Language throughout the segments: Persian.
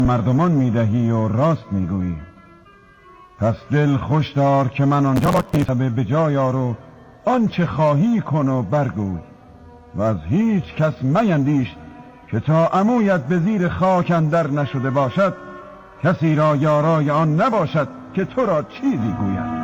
مردمان میدهی و راست میگویی. پس دل خوش دار که من آنجا با به جای آرو آنچه خواهی کن و برگوی و از هیچ کس میندیش که تا عمویت به زیر خاک اندر نشده باشد کسی را یارای آن نباشد که تو را چیزی گوید.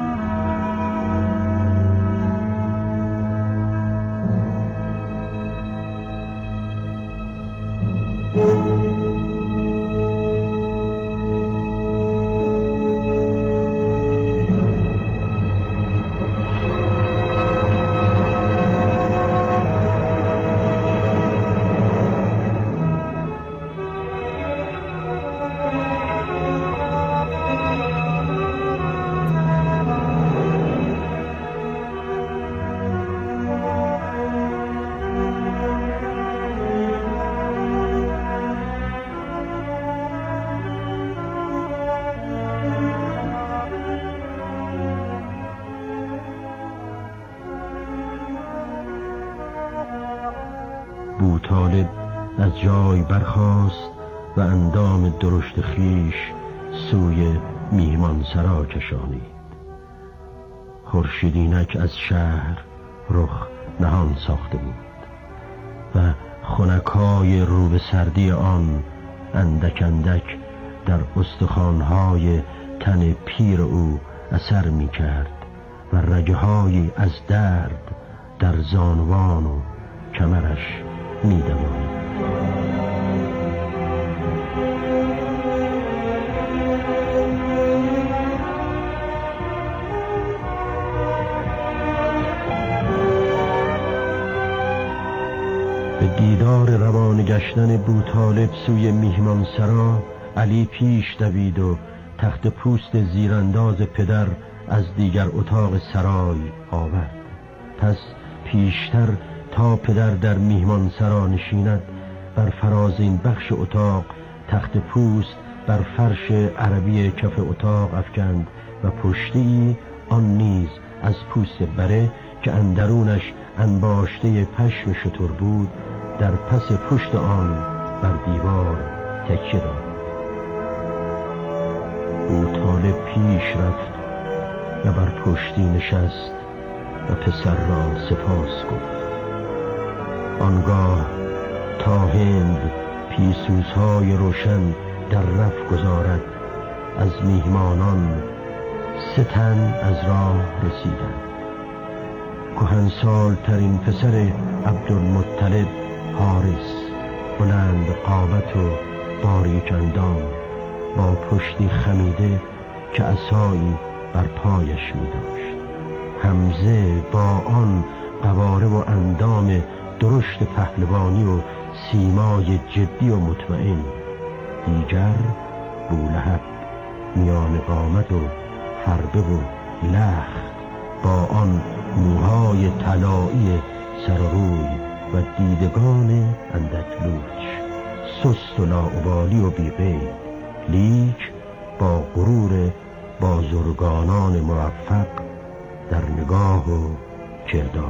بوطالب از جای برخاست و اندام درشت خیش سوی میهمانسرا کشانید. خورشیدینک از شهر رخ نهان ساخته بود و خنکای رو به سردی آن اندک اندک در استخوان‌های تن پیر او اثر می کرد و رگه‌هایی از درد در زانوان و کمرش می دمانید. به دیدار روان گشتن بوطالب سوی میهمانسرا علی پیش دوید و تخت پوست زیرانداز پدر از دیگر اتاق سرای آورد. پس پیشتر تا پدر در میهمانسرا نشیند بر فرازین بخش اتاق تخت پوست بر فرش عربی کف اتاق افکند و پشتی آن نیز از پوست بره که اندرونش انباشته پشم شتر بود در پس پشت آن بر دیوار تکیه داد. بوطالب پیش رفت و بر پشتی نشست و پسر را سپاس گفت. آنگاه تا هند پیسوزهای روشن در رف گذارد از میهمانان 3 تن از راه رسیدند. کهنسال ترین پسر عبدالمطلب حارس، بلند قامت و باریک اندام، با پشتی خمیده که عصایی بر پایش می داشت. حمزه با آن قواره و اندام درشت پهلوانی و سیمای جدی و مطمئن. دیگر بولهب میان قامت و فربه و لخت با آن موهای طلایی سر و روی و دیدگان اندک لوچ، سست و لاابالی و بی‌قید، لیک با غرور بازرگانان موفق در نگاه و کردار.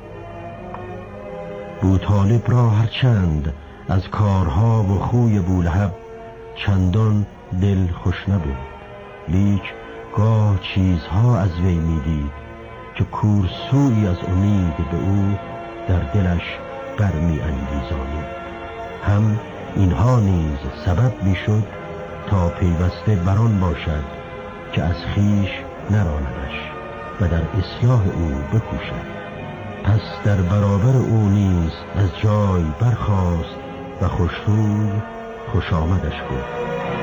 بوطالب را هرچند از کارها و خوی بولهب چندان دل خوش نبود، لیک گاه چیزها از وی میدید که کورسویی از امید به او در دلش برمی انگیزانید. هم اینها نیز سبب میشد تا پیوسته بران باشد که از خیش نراندش و در اصلاح او بکوشد. پس در برابر او نیز از جای برخاست و خوشروی خوش آمدش گفت.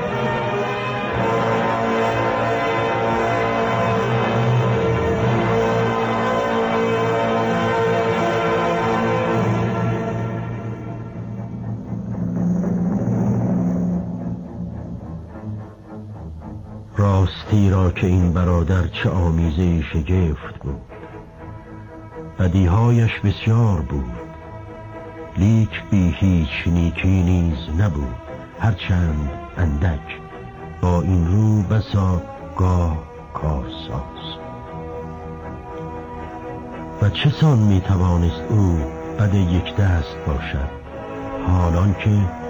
راستی را که این برادر چه آمیزه شگفت بود. بدیهایش بسیار بود، لیک بی هیچ نیکی نیز نبود، هرچند اندک، با این رو بسا گاه کارساز. و چه سان میتوانست او بد یک دست باشد، حالان که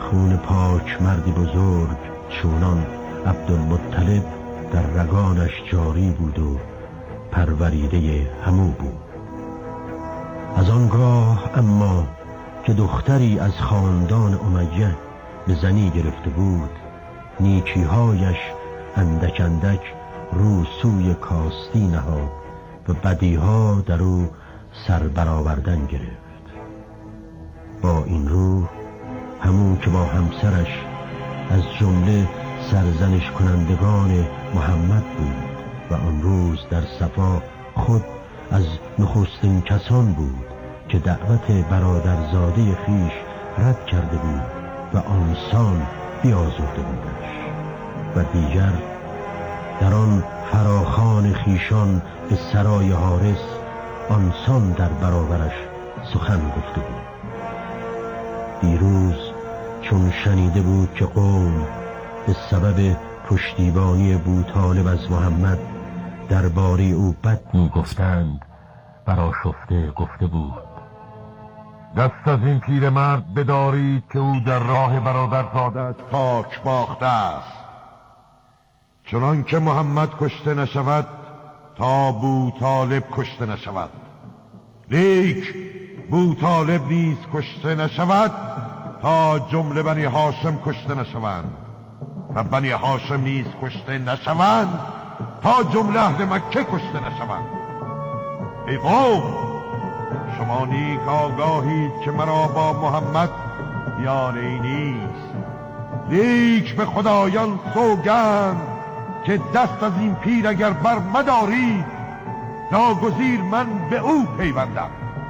خون پاک مردی بزرگ چونان عبدالمطلب در رگانش جاری بود و پروریده همو بود. از آنگاه اما که دختری از خاندان امیه به زنی گرفته بود، نیکیهایش اندک اندک رو سوی کاستی نهاد و بدیها در او سر برآوردن گرفت. با این روح همون که با همسرش از جمله سرزنش کنندگان محمد بود و آن روز در صفا خود از نخستین کسان بود که دعوت برادرزاده خیش رد کرده بود و آنسان بیازرده بودش و دیگر در آن فراخان خیشان به سرای حارس آنسان در برابرش سخن گفته بود. دیروز چون شنیده بود که قوم به سبب پشتیبانی بوطالب از محمد درباره او بد میگفتند، برآشفته گفته بود: دست از این پیرمرد بدارید که او در راه برادرزاده‌اش پاک باخته است. چنان که محمد کشته نشود تا بوطالب کشته نشود، لیک بوطالب نیز کشته نشود تا جمله بنی هاشم کشته نشوند و بنی هاشم نیز کشته نشوند تا جمله اهل مکه کشته نشوند. ای قوم، شما نیک آگاهید که مرا با محمد یاری نیست، لیک به خدایان سوگند که دست از این پیر اگر بر مدارید ناگزیر من به او پیوندم.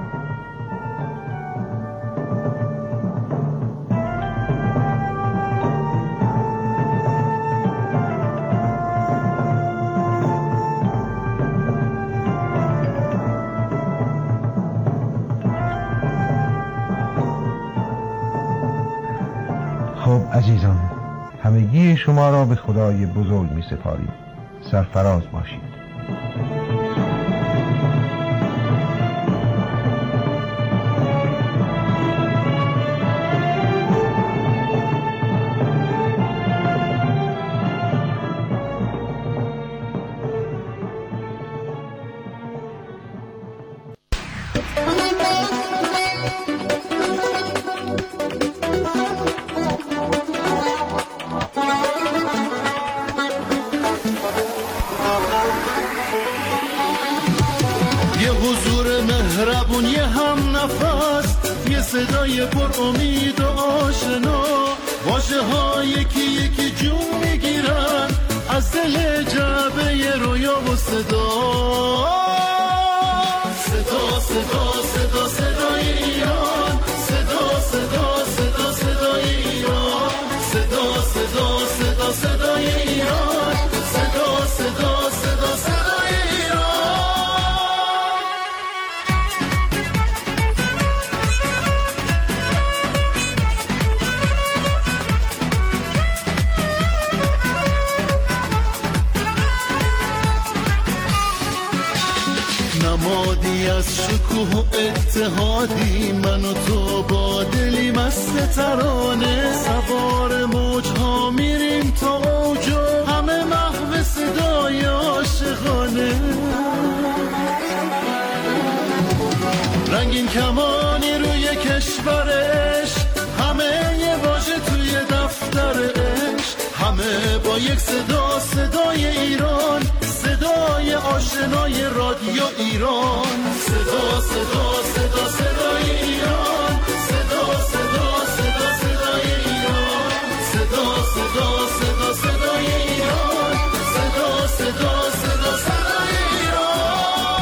خب عزیزان، همگی شما را به خدای بزرگ می سپاریم. سرفراز باشید. مهربون یه هم نفس، یه صدای پر امید و آشنا، واژه ها یکی یکی جون میگیرن از دل جعبه رویا و صدا. صدا صدا صدا صدای ایران، صدا صدا صدا صدای ایران، صدا صدا صدا صدای ایران، صدا صدا صدا صدای ایران. نمادی از شکوه و اتحادی، من و تو با دلی مست ترانه، سوار موجها میریم تا اوج و همه محو صدای عاشقانه. رنگین کمانی روی کشورش، همه یه واژه توی دفترش، همه با یک صدا، صدای ایران، صدای آشنای رادیو ایران. صدا صدا صدا صدای ایران، صدا صدا صدا صدای ایران، صدا صدا صدا صدای ایران، صدا صدا صدا صدای ایران.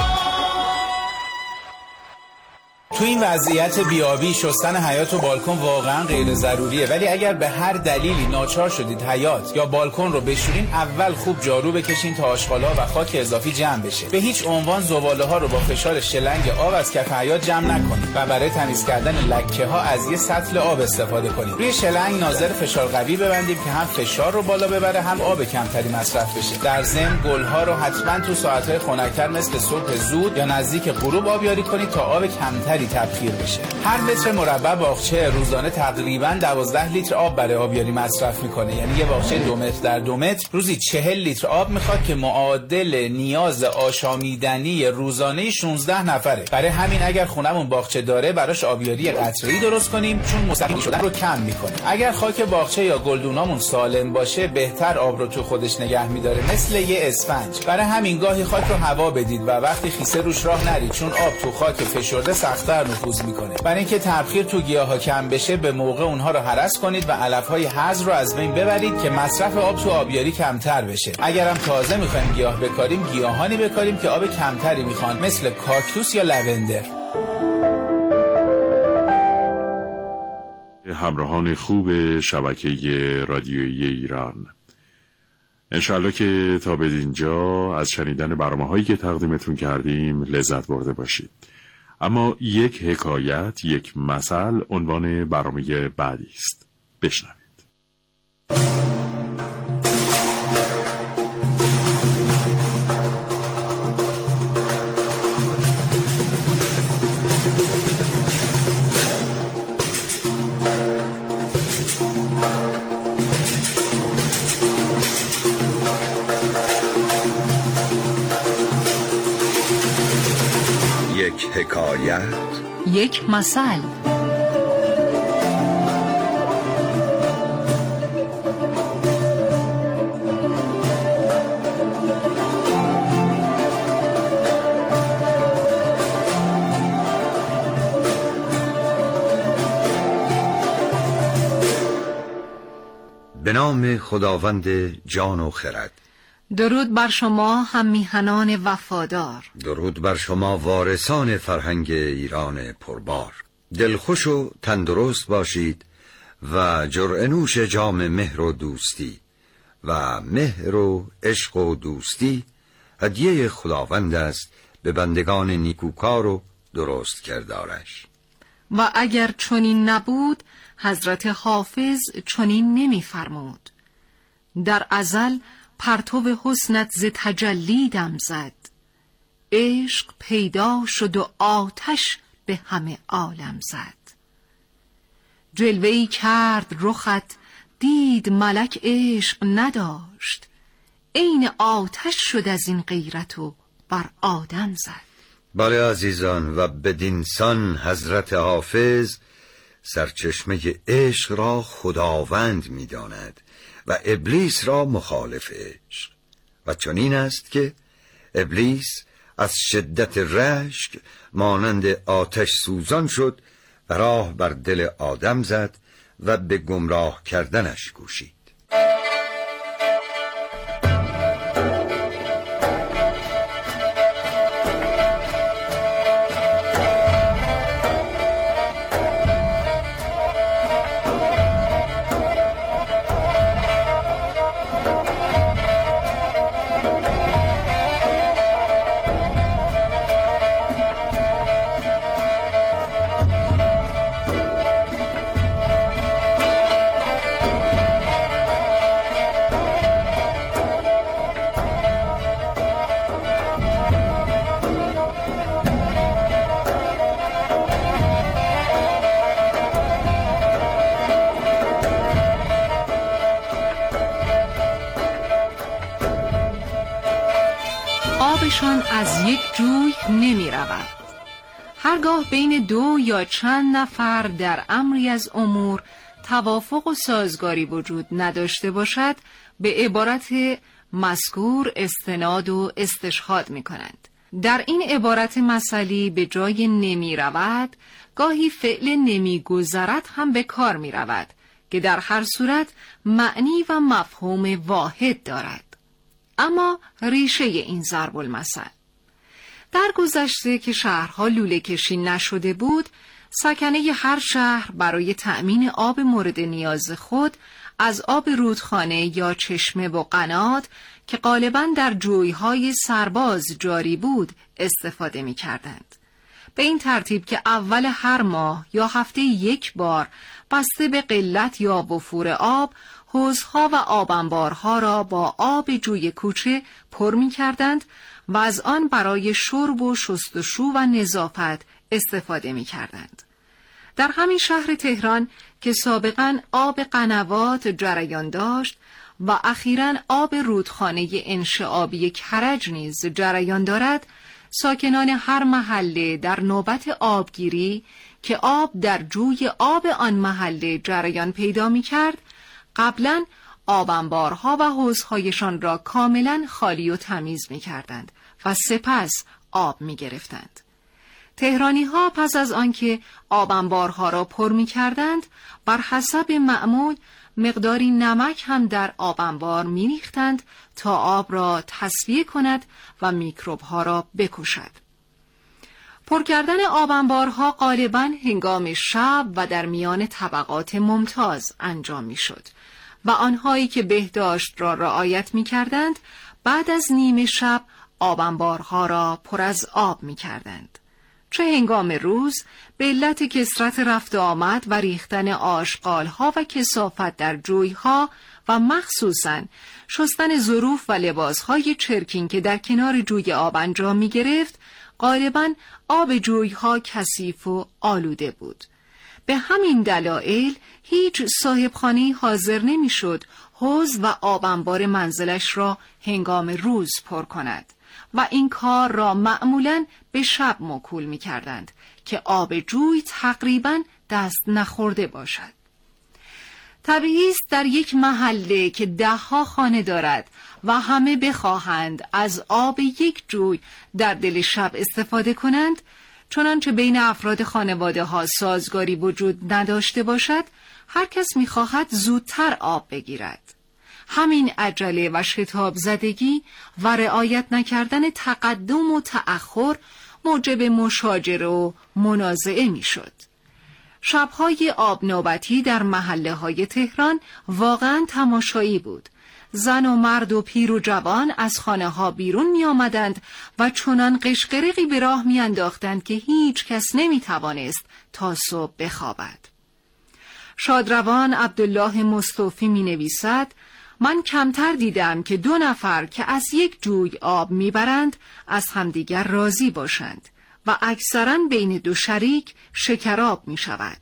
تو این وضعیت بیابی شستن حیاط و بالکن واقعا غیر ضروریه، ولی اگر به هر دلیلی ناچار شدید حیاط یا بالکن رو بشورین، اول خوب جارو بکشین تا آشغال‌ها و خاک اضافی جمع بشه. به هیچ عنوان زباله ها رو با فشار شلنگ آب از کف حیاط جمع نکنید و برای تمیز کردن لکه ها از یه سطل آب استفاده کنید. روی شلنگ ناظر فشار قوی ببندید که هم فشار رو بالا ببره هم آب کمتری مصرف بشه. در ضمن گل‌ها رو حتما تو ساعت‌های خنک‌تر مثل صبح زود یا نزدیک غروب آبیاری کنید تا آب کمتری تبخیر بشه. هر متر مربع باغچه روزانه تقریباً 12 لیتر آب برای آبیاری مصرف میکنه. یعنی یه باغچه 2 متر در 2 متر روزی 40 لیتر آب میخواد که معادل نیاز آشامیدنی روزانه 16 نفره. برای همین اگر خونمون باغچه داره براش آبیاری قطره‌ای درست کنیم، چون مستقیم شدن رو کم میکنه. اگر خاک باغچه یا گلدونامون سالم باشه بهتر آب رو تو خودش نگه میداره، مثل یه اسفنج. برای همین گاهی خاک رو هوا بدید و وقتی خیسه روش راه نرید، چون آب تو خاک فشرده سخت‌تر نفوذ میکنه. برای اینکه تبخیر تو گیاها کم بشه به موقع اونها رو هرس کنید و علف‌های هذر رو از بین ببرید که مصرف آب تو آبیاری کمتر بشه. اگرم تازه میخوایم گیاه بکاریم، گیاهانی بکاریم که آب کمتری میخوان، مثل کاکتوس یا لوندر. همراهان خوب شبکه رادیویی ایران، انشالله که تا به اینجا از شنیدن برنامه‌هایی که تقدیمتون کردیم لذت برده باشید. اما یک حکایت، یک مثل عنوان برنامه بعدی است. بشنوید. یک حکایت، یک مثل. به نام خداوند جان و خرد. درود بر شما هم میهنان وفادار. درود بر شما وارثان فرهنگ ایران پربار. دلخوش و تندرست باشید و جرعه نوش جام مهر و دوستی. و مهر و عشق و دوستی هدیه خداوند است به بندگان نیکوکار و درست کردارش. و اگر چنین نبود حضرت حافظ چنین نمی‌فرمود: در ازل پرتو حسنت ز تجلی دم زد، عشق پیدا شد و آتش به همه عالم زد. جلوه‌ای کرد رخت دید ملک عشق نداشت، عین آتش شد از این غیرت و بر آدم زد. بله عزیزان، و بدینسان حضرت حافظ سرچشمه عشق را خداوند می‌داند و ابلیس را مخالف عشق. و چنین است که ابلیس از شدت رشک مانند آتش سوزان شد و راه بر دل آدم زد و به گمراه کردنش کوشید. آبشان از یک جوی نمی رود. هرگاه بین دو یا چند نفر در امری از امور توافق و سازگاری وجود نداشته باشد، به عبارت مذکور استناد و استشهاد می کنند. در این عبارت مثلی به جای نمی رود، گاهی فعل نمی گذرد هم به کار می رود که در هر صورت معنی و مفهوم واحد دارد. اما ریشه این ضرب المثل در گذشته که شهرها لوله کشی نشده بود، سکنه هر شهر برای تأمین آب مورد نیاز خود از آب رودخانه یا چشمه و قنات که غالباً در جویهای سرباز جاری بود استفاده می کردند. به این ترتیب که اول هر ماه یا هفته یک بار بسته به قلت یا وفور آب، حوضها و آبانبارها را با آب جوی کوچه پر می کردند و از آن برای شرب و شستشو و نظافت استفاده می کردند. در همین شهر تهران که سابقاً آب قنوات جریان داشت و اخیراً آب رودخانه انشعابی کرج نیز جریان دارد، ساکنان هر محله در نوبت آبگیری که آب در جوی آب آن محله جریان پیدا می کرد، قبلاً آب انبارها و حوضهایشان را کاملاً خالی و تمیز می کردند و سپس آب می گرفتند. تهرانی ها پس از آنکه آب انبارها را پر می کردند، بر حسب معمول مقداری نمک هم در آب انبار می ریختند تا آب را تصفیه کند و میکروب ها را بکشد. پر کردن آب انبارها غالباً هنگام شب و در میان طبقات ممتاز انجام می شد و آنهایی که بهداشت را رعایت می کردند بعد از نیم شب آب انبارها را پر از آب می کردند. چه هنگام روز به علت کثرت رفت آمد و ریختن آشغالها و کثافت در جویها و مخصوصاً شستن ظروف و لباسهای چرکین که در کنار جوی آب انجام می گرفت، غالباً آب جویها کثیف و آلوده بود. به همین دلایل هیچ صاحبخانه‌ای حاضر نمی شد حوض و آب انبار منزلش را هنگام روز پر کند و این کار را معمولاً به شب موکول می کردند که آب جوی تقریباً دست نخورده باشد. طبیعی است در یک محله که 10 خانه دارد و همه بخواهند از آب یک جوی در دل شب استفاده کنند، چنانچه بین افراد خانواده ها سازگاری وجود نداشته باشد، هر کس می خواهد زودتر آب بگیرد. همین عجله و شتاب زدگی و رعایت نکردن تقدم و تأخر موجب مشاجره و منازعه می شد. شبهای آب نوبتی در محله های تهران واقعا تماشایی بود. زن و مرد و پیر و جوان از خانه ها بیرون می آمدند و چنان قشقرقی به راه می انداختند که هیچ کس نمی توانست تا صبح بخوابد. شادروان عبدالله مصطفی می نویسد: من کمتر دیدم که 2 نفر که از یک جوی آب میبرند از همدیگر راضی باشند و اکثراً بین 2 شریک شکراب می شود.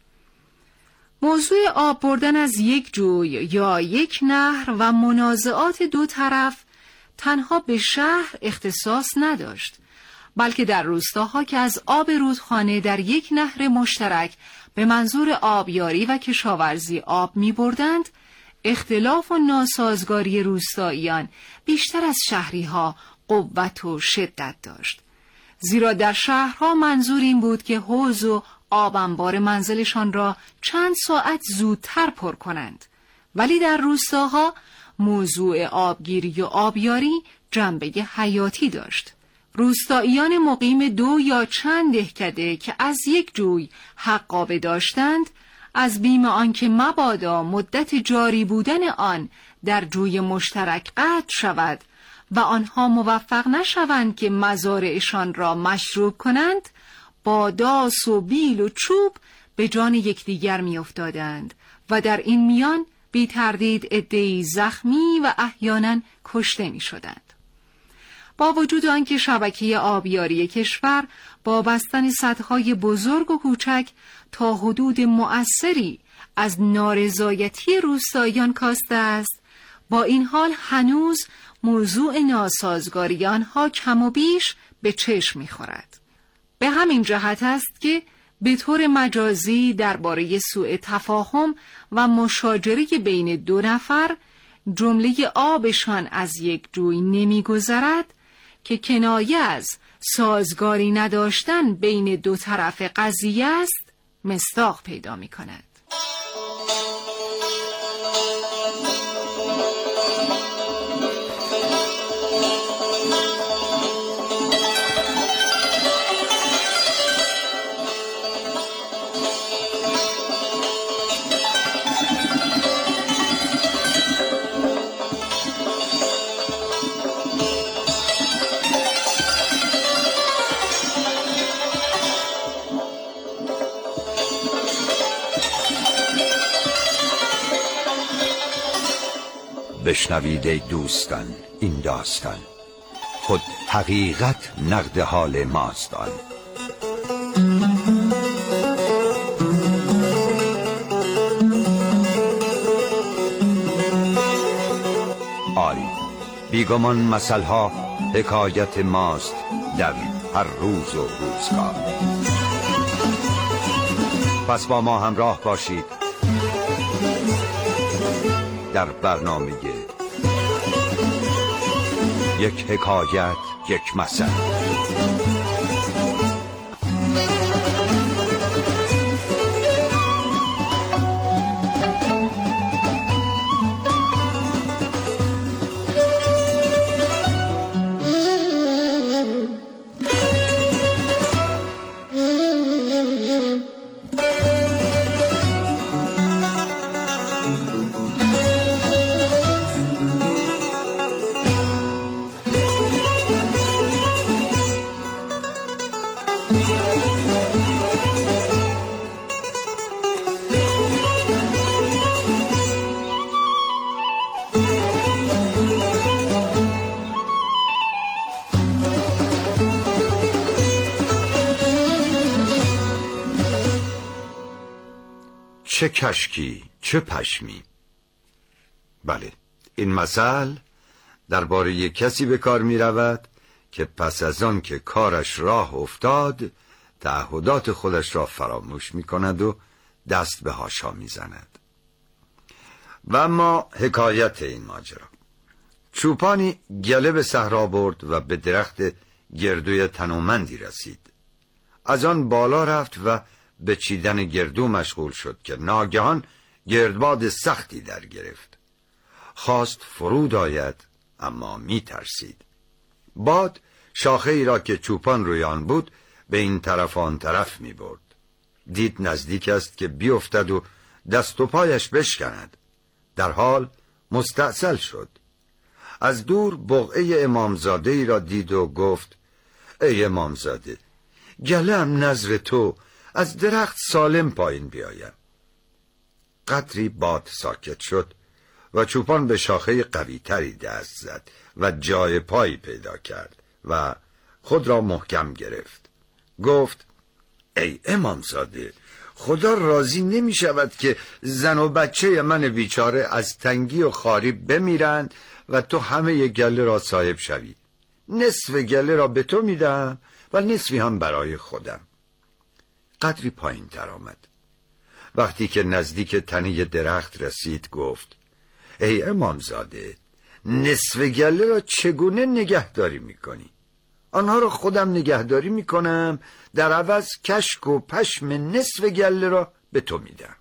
موضوع آب بردن از یک جوی یا یک نهر و منازعات 2 طرف تنها به شهر اختصاص نداشت، بلکه در روستاها که از آب رودخانه در یک نهر مشترک به منظور آبیاری و کشاورزی آب می بردند، اختلاف و ناسازگاری روستاییان بیشتر از شهری‌ها قوت و شدت داشت. زیرا در شهرها منظور این بود که حوض و آب انبار منزلشان را چند ساعت زودتر پر کنند، ولی در روستاها موضوع آبگیری و آبیاری جنبه حیاتی داشت. روستاییان مقیم 2 یا چند دهکده که از یک جوی حقابه داشتند، از بیم آنکه مبادا مدت جاری بودن آن در جوی مشترک قطع شود و آنها موفق نشوند که مزارعشان را مشروب کنند، با داس و بیل و چوب به جان یکدیگر میافتادند و در این میان بی تردید عده‌ای زخمی و احیانا کشته می شدند. با وجود آنکه شبکه آبیاری کشور با بستن سدهای بزرگ و کوچک تا حدود مؤثری از نارضایتی روستاییان کاسته است، با این حال هنوز موضوع ناسازگاری آنها کم و بیش به چشم می‌خورد. به همین جهت است که به طور مجازی درباره سوء تفاهم و مشاجره بین 2 نفر جمله آبشان از یک جوی نمی‌گذرد که کنایه از سازگاری نداشتن بین 2 طرف قضیه است مصداق پیدا می‌کند. بشنوید ای دوستان این داستان، خود حقیقت نقد حال ماست آن. آری، بیگمان مثلها حکایت ماست در هر روز و روزگار. پس با ما همراه باشید در برنامه یک حکایت یک مثل. چه کشکی چه پشمی. بله، این مثل درباره کسی به کار می رود که پس از آن که کارش راه افتاد تعهدات خودش را فراموش می کند و دست به حاشا می زند. و اما حکایت این ماجرا: چوپانی گله به صحرا برد و به درخت گردوی تنومندی رسید. از آن بالا رفت و به چیدن گردو مشغول شد که ناگهان گردباد سختی در گرفت. خواست فرود آید اما می ترسید. باد شاخه ای را که چوپان روی آن بود به این طرف آن طرف می برد. دید نزدیک است که بیفتد و دست و پایش بشکند. در حال مستعسل شد. از دور بقعه امامزاده ای را دید و گفت: ای امامزاده، گله‌ام نذر تو از درخت سالم پایین بیایم. قدری باد ساکت شد و چوپان به شاخه قوی تری دست زد و جای پایی پیدا کرد و خود را محکم گرفت. گفت: ای امامزاده، خدا راضی نمی شود که زن و بچه من بیچاره از تنگی و خاری بمیرند و تو همه گله را صاحب شوی. نصف گله را به تو میدم و نصفی هم برای خودم. قدری پایین تر آمد. وقتی که نزدیک تنه درخت رسید گفت: ای امامزاده، نصف گله را چگونه نگهداری میکنی؟ آنها را خودم نگهداری میکنم، در عوض کشک و پشم نصف گله را به تو میدم.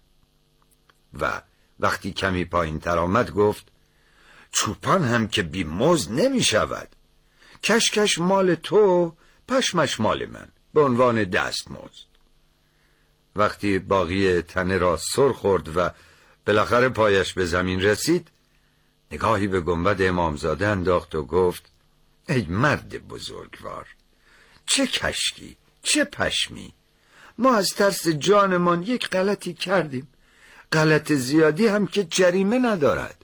و وقتی کمی پایین تر آمد گفت: چوپان هم که بی مزد نمی شود. کشکش مال تو، پشمش مال من، به عنوان دست مزد. وقتی باقی تنه را سر خورد و بالاخره پایش به زمین رسید، نگاهی به گنبد امامزاده انداخت و گفت: ای مرد بزرگوار، چه کشکی چه پشمی. ما از ترس جانمان یک غلطی کردیم، غلط زیادی هم که جریمه ندارد.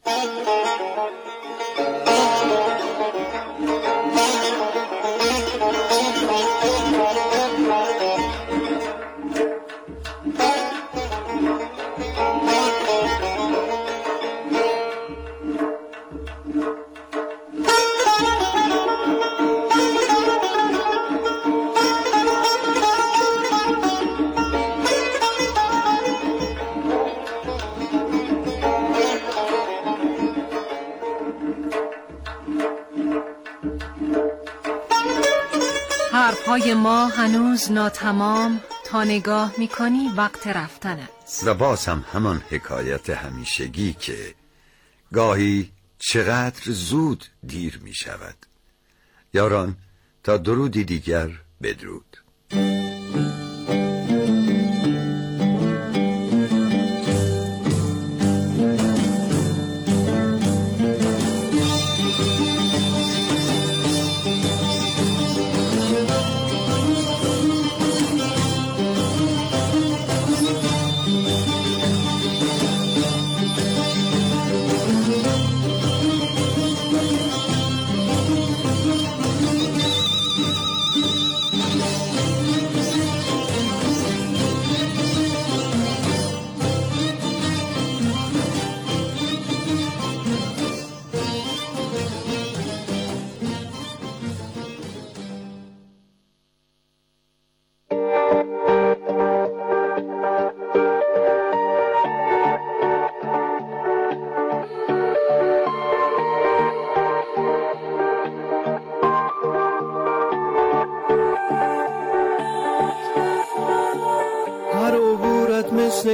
حرفهای ما هنوز ناتمام، تا نگاه میکنی وقت رفتن است. و باز هم همان حکایت همیشگی که گاهی چقدر زود دیر می شود. یاران، تا درودی دیگر بدرود.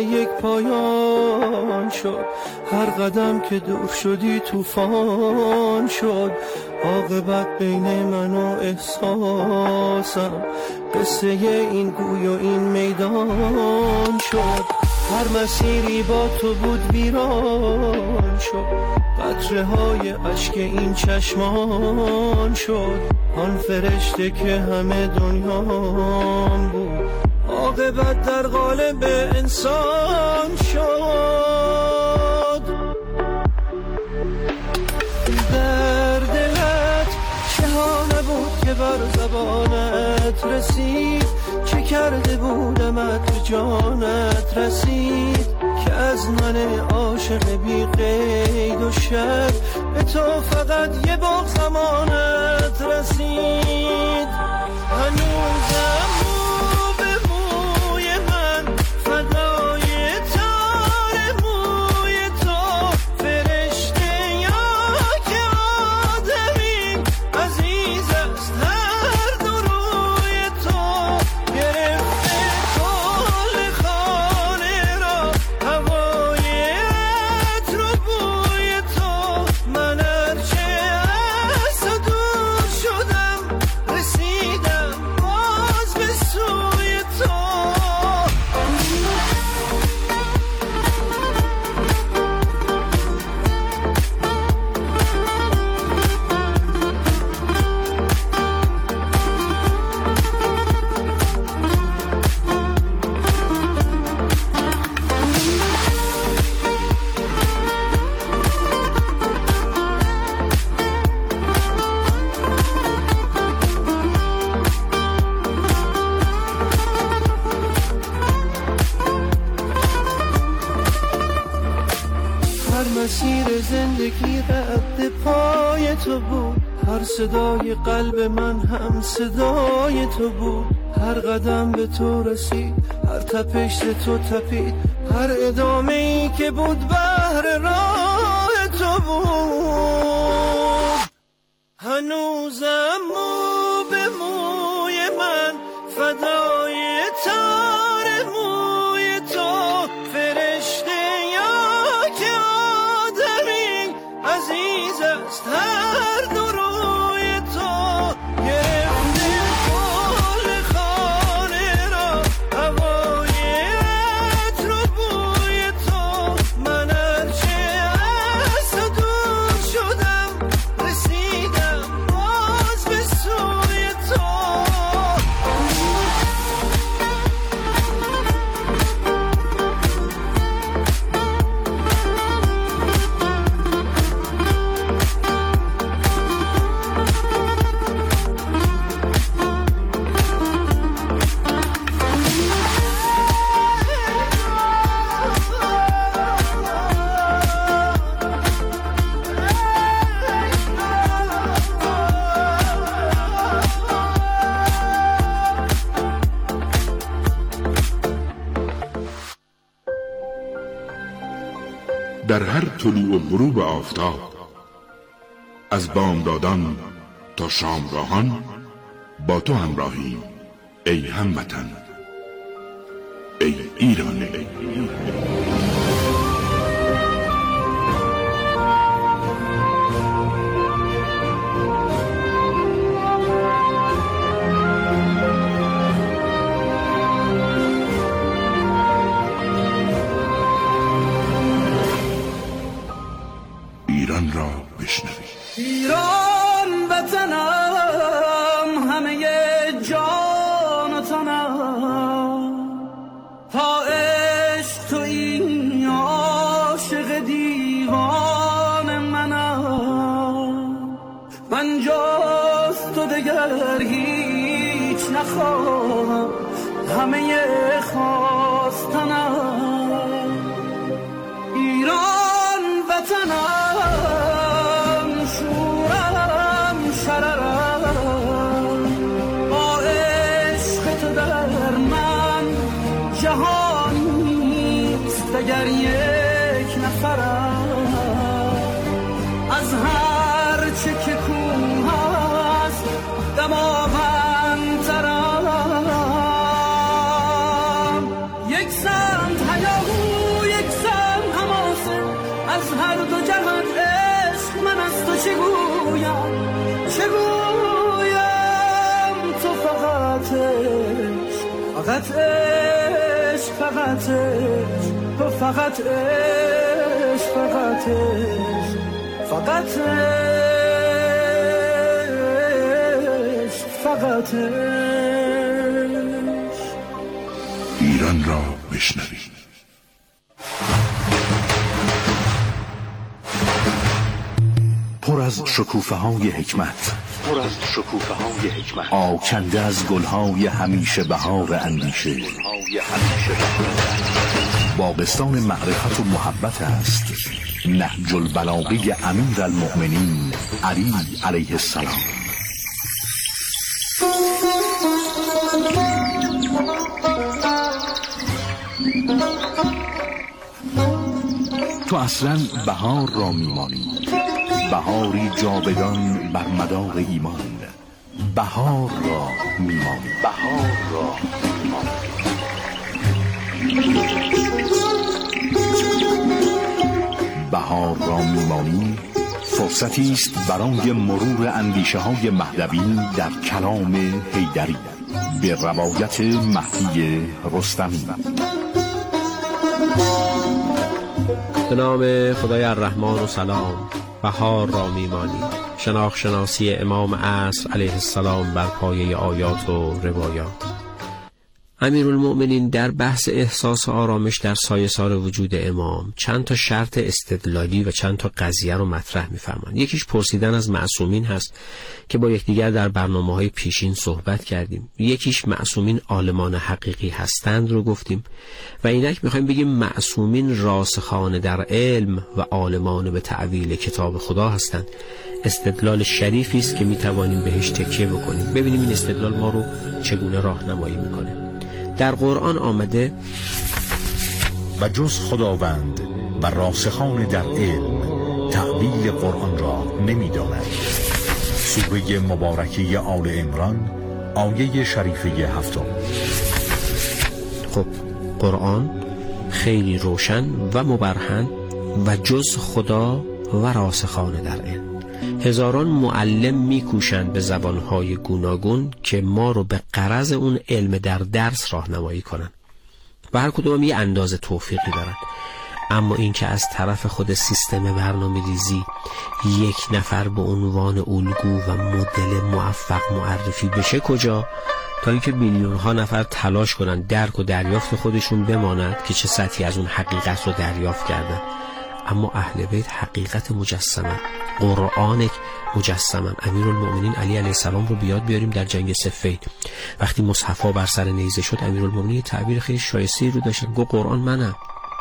یک پایان شد، هر قدم که دور شدی طوفان شد. عاقبت بین من و احساسم، قصه این گوی و این میدان شد. هر مسیری با تو بود ویران شد، قطره های اشک این چشمان شد. آن فرشته که همه دنیام بود، عاقبت در قالب انسان شد. در دلت چه ها نبود که بر زبانت رسید، چه کرده بودمت به جانت رسید، که از من عاشق بی قید و شک به تو فقط یه بار زمانت رسید. هنوزم مو به موی من فدای تار موی تو، فرشته یا که آدمی عزیز است هر دو روی تو. گرفته کل خانه را هوای عطر و بوی تو، من هرچه از تو دور شدم رسیدم باز به سوی تو. هر مسیر زندگی رد پای تو بود، هر صدای قلب من هم صدای تو بود. هر قدم به تو رسید، هر تپش تو تپید، هر ادامه ای که بود بهر راه تو بود. هنوزم مو به موی من فدای تار موی تو، فرشته یا که آدمی عزیز است هر دو روی تو. گرفته کل خانه را هوای عطر و بوی تو، من هرچه از تو دور شدم رسیدم باز به سوی تو. در هر طلوع و غروب آفتاب، از بامدادان تا شامگاهان با تو همراهیم ای هموطن، ای ایران. ایران را بشنوید. ایران وطنم، همه جان و تنم، تا عشق تو این عاشق دیوان منم. من جز تو دگر هیچ نخواهم، همه خواستنم. ایران وطنم، شورم شررم، با عشق تو در من جهانیست دگر یک نفرم. از هر چه که کوه هست دماغم ترم، یک سمت هیاهو فقط عشق، فقط عشق، تو فقط عشق، فقط عشق، فقط عشق، فقط عشق. ایران را بشنوید. پر از شکوفه‌های حکمت، آکنده از گل‌های همیشه بهار اندیشه. باغستان معرفت و محبت است نهج البلاغه امیرالمؤمنین علی علیه السلام. تو اصلا بهار را میمانی، بهاری جاودان بر مدار ایمان. بهار را میمانی، بهار را بهار را میمانی فرصتی است برای مرور اندیشه های مهدوی در کلام حیدری به روایت مهدی رستمی. به نام خدای الرحمن و سلام. بهار را میمانی، شناخت امام عصر علیه السلام بر پایه آیات و روایات. امیرالمؤمنین در بحث احساس آرامش در سایه‌سار وجود امام چند تا شرط استدلالی و چند تا قضیه رو مطرح می‌فرمایند. یکیش پرسیدن از معصومین هست که با یکدیگر در برنامه‌های پیشین صحبت کردیم. یکیش معصومین عالمان حقیقی هستند رو گفتیم و اینک می‌خوایم بگیم معصومین راسخان در علم و عالمان به تأویل کتاب خدا هستند. استدلال شریفی است که می‌توانیم بهش تکیه بکنیم. ببینیم این استدلال ما رو چگونه راهنمایی می‌کنه. در قرآن آمده و جز خداوند و راسخان در علم تأویل قرآن را نمی‌دانند. سوره مبارکه آل عمران آیه شریفه 7. خب قرآن خیلی روشن و مبرهن و جز خدا و راسخان در علم. هزاران معلم میکوشند به زبانهای گوناگون که ما رو به غرض اون علم در درس راهنمایی کنن و هر کدوم یه اندازه توفیقی دارن، اما این که از طرف خود سیستم برنامه‌ریزی یک نفر به عنوان الگو و مدل موفق معرفی بشه کجا، تا اینکه میلیون‌ها نفر تلاش کنن درک و دریافت خودشون بماند که چه سطحی از اون حقیقت رو دریافت کردن. اما اهل بیت حقیقت مجسمه، قرآن مجسمه. امیرالمؤمنین علی علیه السلام رو بیاد بیاریم در جنگ صفین، وقتی مصحف‌ها بر سر نیزه شد امیرالمؤمنین تعبیر خیلی شایسته رو داشتن، گفت قرآن منم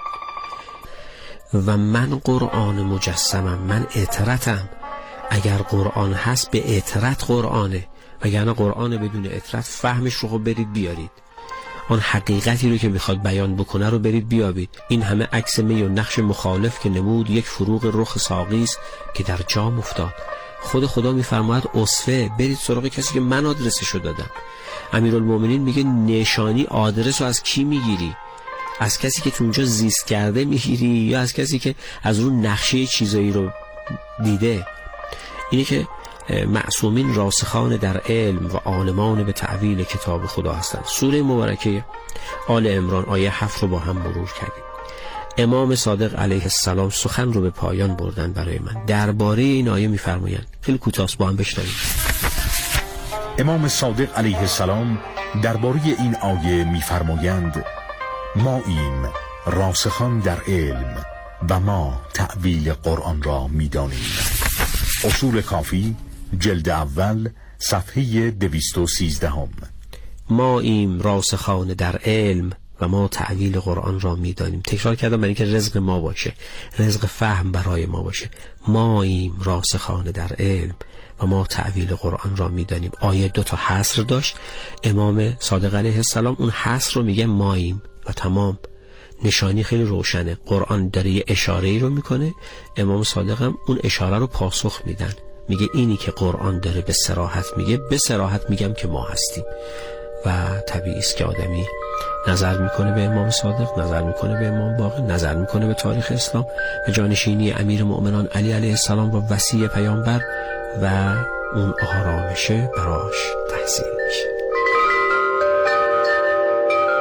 و من قرآن مجسمم، من اطرتم. اگر قرآن هست به اطرت قرآنه، وگرنه قرآن بدون اطرت فهمش رو برید بیارید، آن حقیقتی رو که میخواد بیان بکنه رو برید بیابید. این همه عکس می و نقش مخالف که نمود یک فروغ رخ ساقی است که در جام افتاد. خود خدا میفرماید اصفه، برید سراغ کسی که من آدرسشو دادم. امیرالمؤمنین میگه نشانی آدرس رو از کی میگیری؟ از کسی که تو اونجا زیست کرده میگیری یا از کسی که از اون نقشه چیزایی رو دیده؟ اینه که معصومین راسخان در علم و عالمان به تأویل کتاب خدا هستند. سوره مبارکه آل عمران آیه 7 رو با هم مرور کردیم. امام صادق علیه السلام سخن رو به پایان بردن برای من. درباره این آیه می‌فرمایند، خیلی کوتاه با هم بشنویم. امام صادق علیه السلام درباره این آیه می‌فرمایند: ماییم راسخان در علم و ما تأویل قرآن را می‌دانیم. اصول کافی جلد اول صفحه 213. ماییم راسخان در علم و ما تأویل قرآن را می‌دانیم. تکرار کردم برای اینکه رزق ما باشه، رزق فهم برای ما باشه. ماییم راسخان در علم و ما تأویل قرآن را می‌دانیم. آیه 2 تا حصر داشت. امام صادق علیه السلام اون حصر رو میگه ماییم و تمام. نشانی خیلی روشنه. قرآن داره یه اشاره‌ای رو میکنه، امام صادق هم اون اشاره رو پاسخ میدن. میگه اینی که قرآن داره به صراحت میگه، به صراحت میگم که ما هستیم. و طبیعی است که آدمی نظر میکنه به امام صادق، نظر میکنه به امام باقر، نظر میکنه به تاریخ اسلام و جانشینی امیر مؤمنان علی علیه السلام و وصی پیامبر و اون آرامشه براش تحصیل میشه.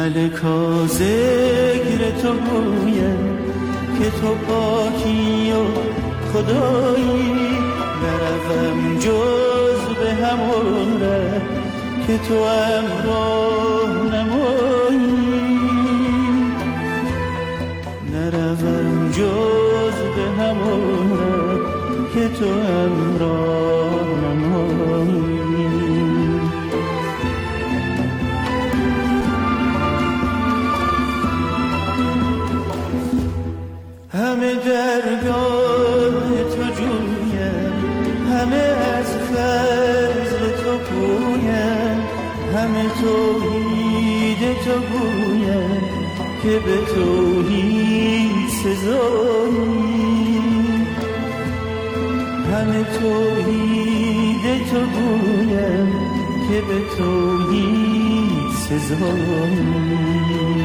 ملکا ذکر تو گویم که تو پاکی و خدایی، نروم جز به همون ره که تو هم راهنمایی، نروم جز به همون ره که تو هم راهنمایی. همه درگاه تو جویم، همه از فضل تو پویم، همه توحید تو گویم که به توحید سزایی، همه توحید تو گویم که به توحید سزایی.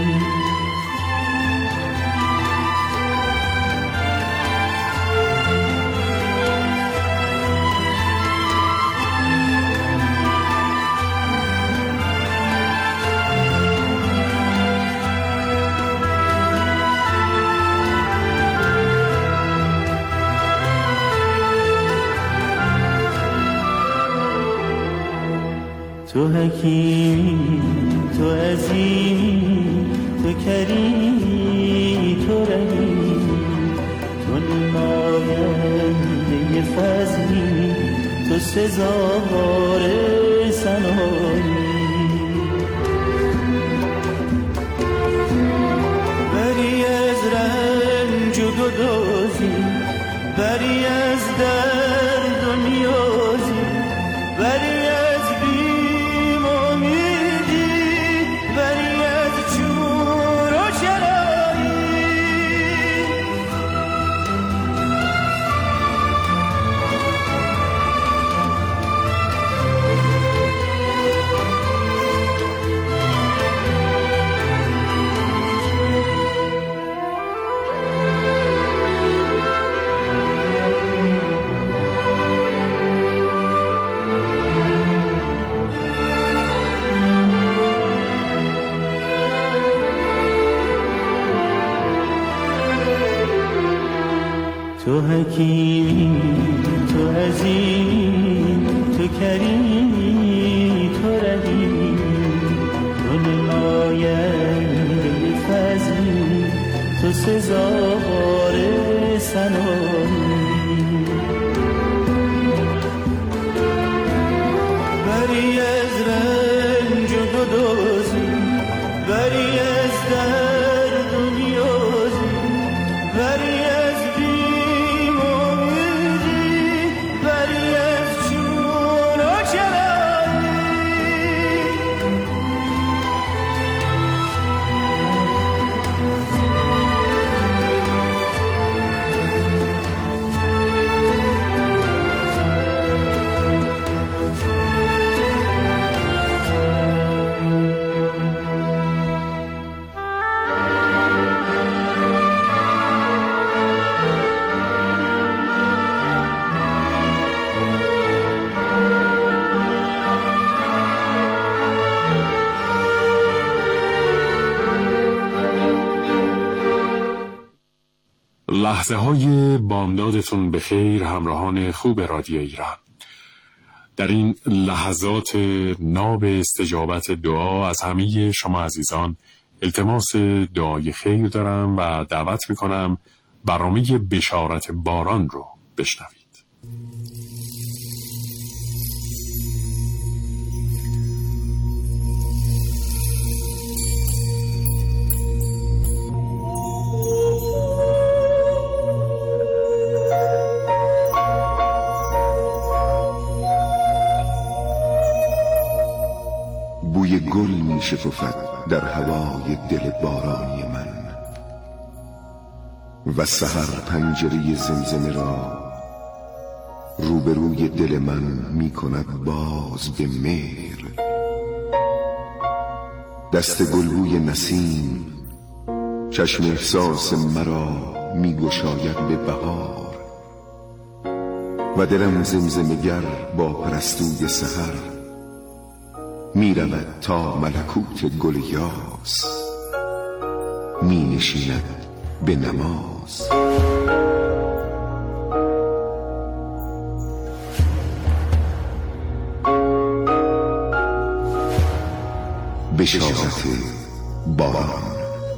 تو حکیمی، تو عظیمی، تو کریمی، تو رحیمی، تو نماینده فضلی، تو سزاوار ثنایی. بری از رنج و گدازی، بری از درد و نیازی، بری تو حکیمی، تو عظیمی، تو کریمی، تو رحیمی، تو نماینده فضلی، تو سزاوار ثنایی. بری از رنج و گدازی، بری از درد و نیازی، بری از لحظه های بامدادتون به خیر همراهان خوب رادیو ایران. در این لحظات ناب استجابت دعا از همه شما عزیزان التماس دعای خیر دارم و دعوت میکنم برنامه بشارت باران رو بشنوید. بوی گل می شکفد در هوای دل بارانی من و سحر پنجره زمزمه را روبروی دل من می کند باز به مهر. دست گلبوی نسیم چشم احساس مرا می گشاید به بهار و دلم زمزمه گر با پرستوی سحر می رود تا ملکوت گل یاس، می نشیند به نماز. بشارت باران.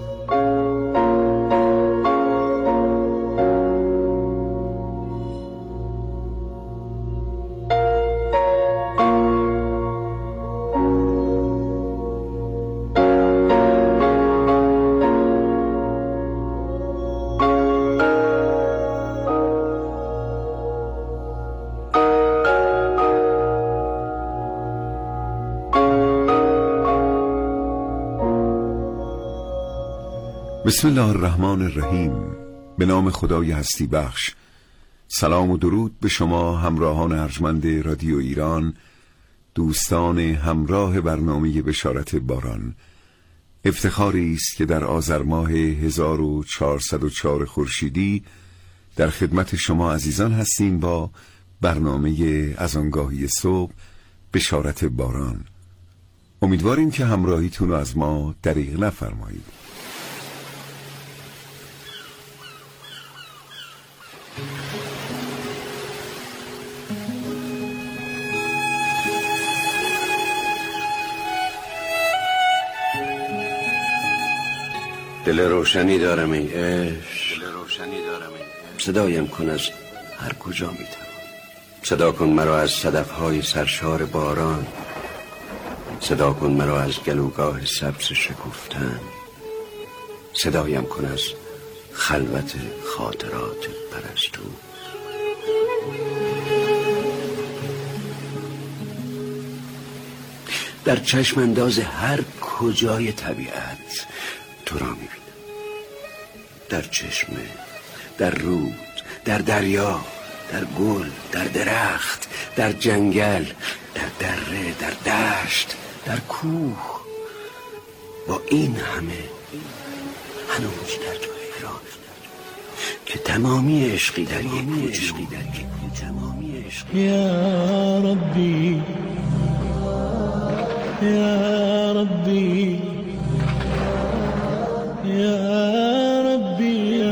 بسم الله الرحمن الرحیم. به نام خدای هستی بخش. سلام و درود به شما همراهان ارجمند رادیو ایران، دوستان همراه برنامه بشارت باران. افتخاری است که در آذر ماه 1404 خورشیدی در خدمت شما عزیزان هستیم با برنامه از آنگاهی صبح بشارت باران. امیدواریم که همراهیتون رو از ما دریغ نفرمایید. دل روشنی دارم ای عشق، صدایم کن از هر کجا میتوان. صدا کن مرا از صدفهای سرشار باران، صدا کن مرا از گلوگاه سبز شکفتن، صدایم کن از خلوت خاطرات پرستو. در چشم انداز هر کجای طبیعت تو را میبینم، در چشمه، در رود، در دریا، در گل، در درخت، در جنگل، در دره، در دشت، در کوه. با این همه هنوز در تو حیران که تمامی عشقی در یک وجود. یا ربی یا ربی یا ربی.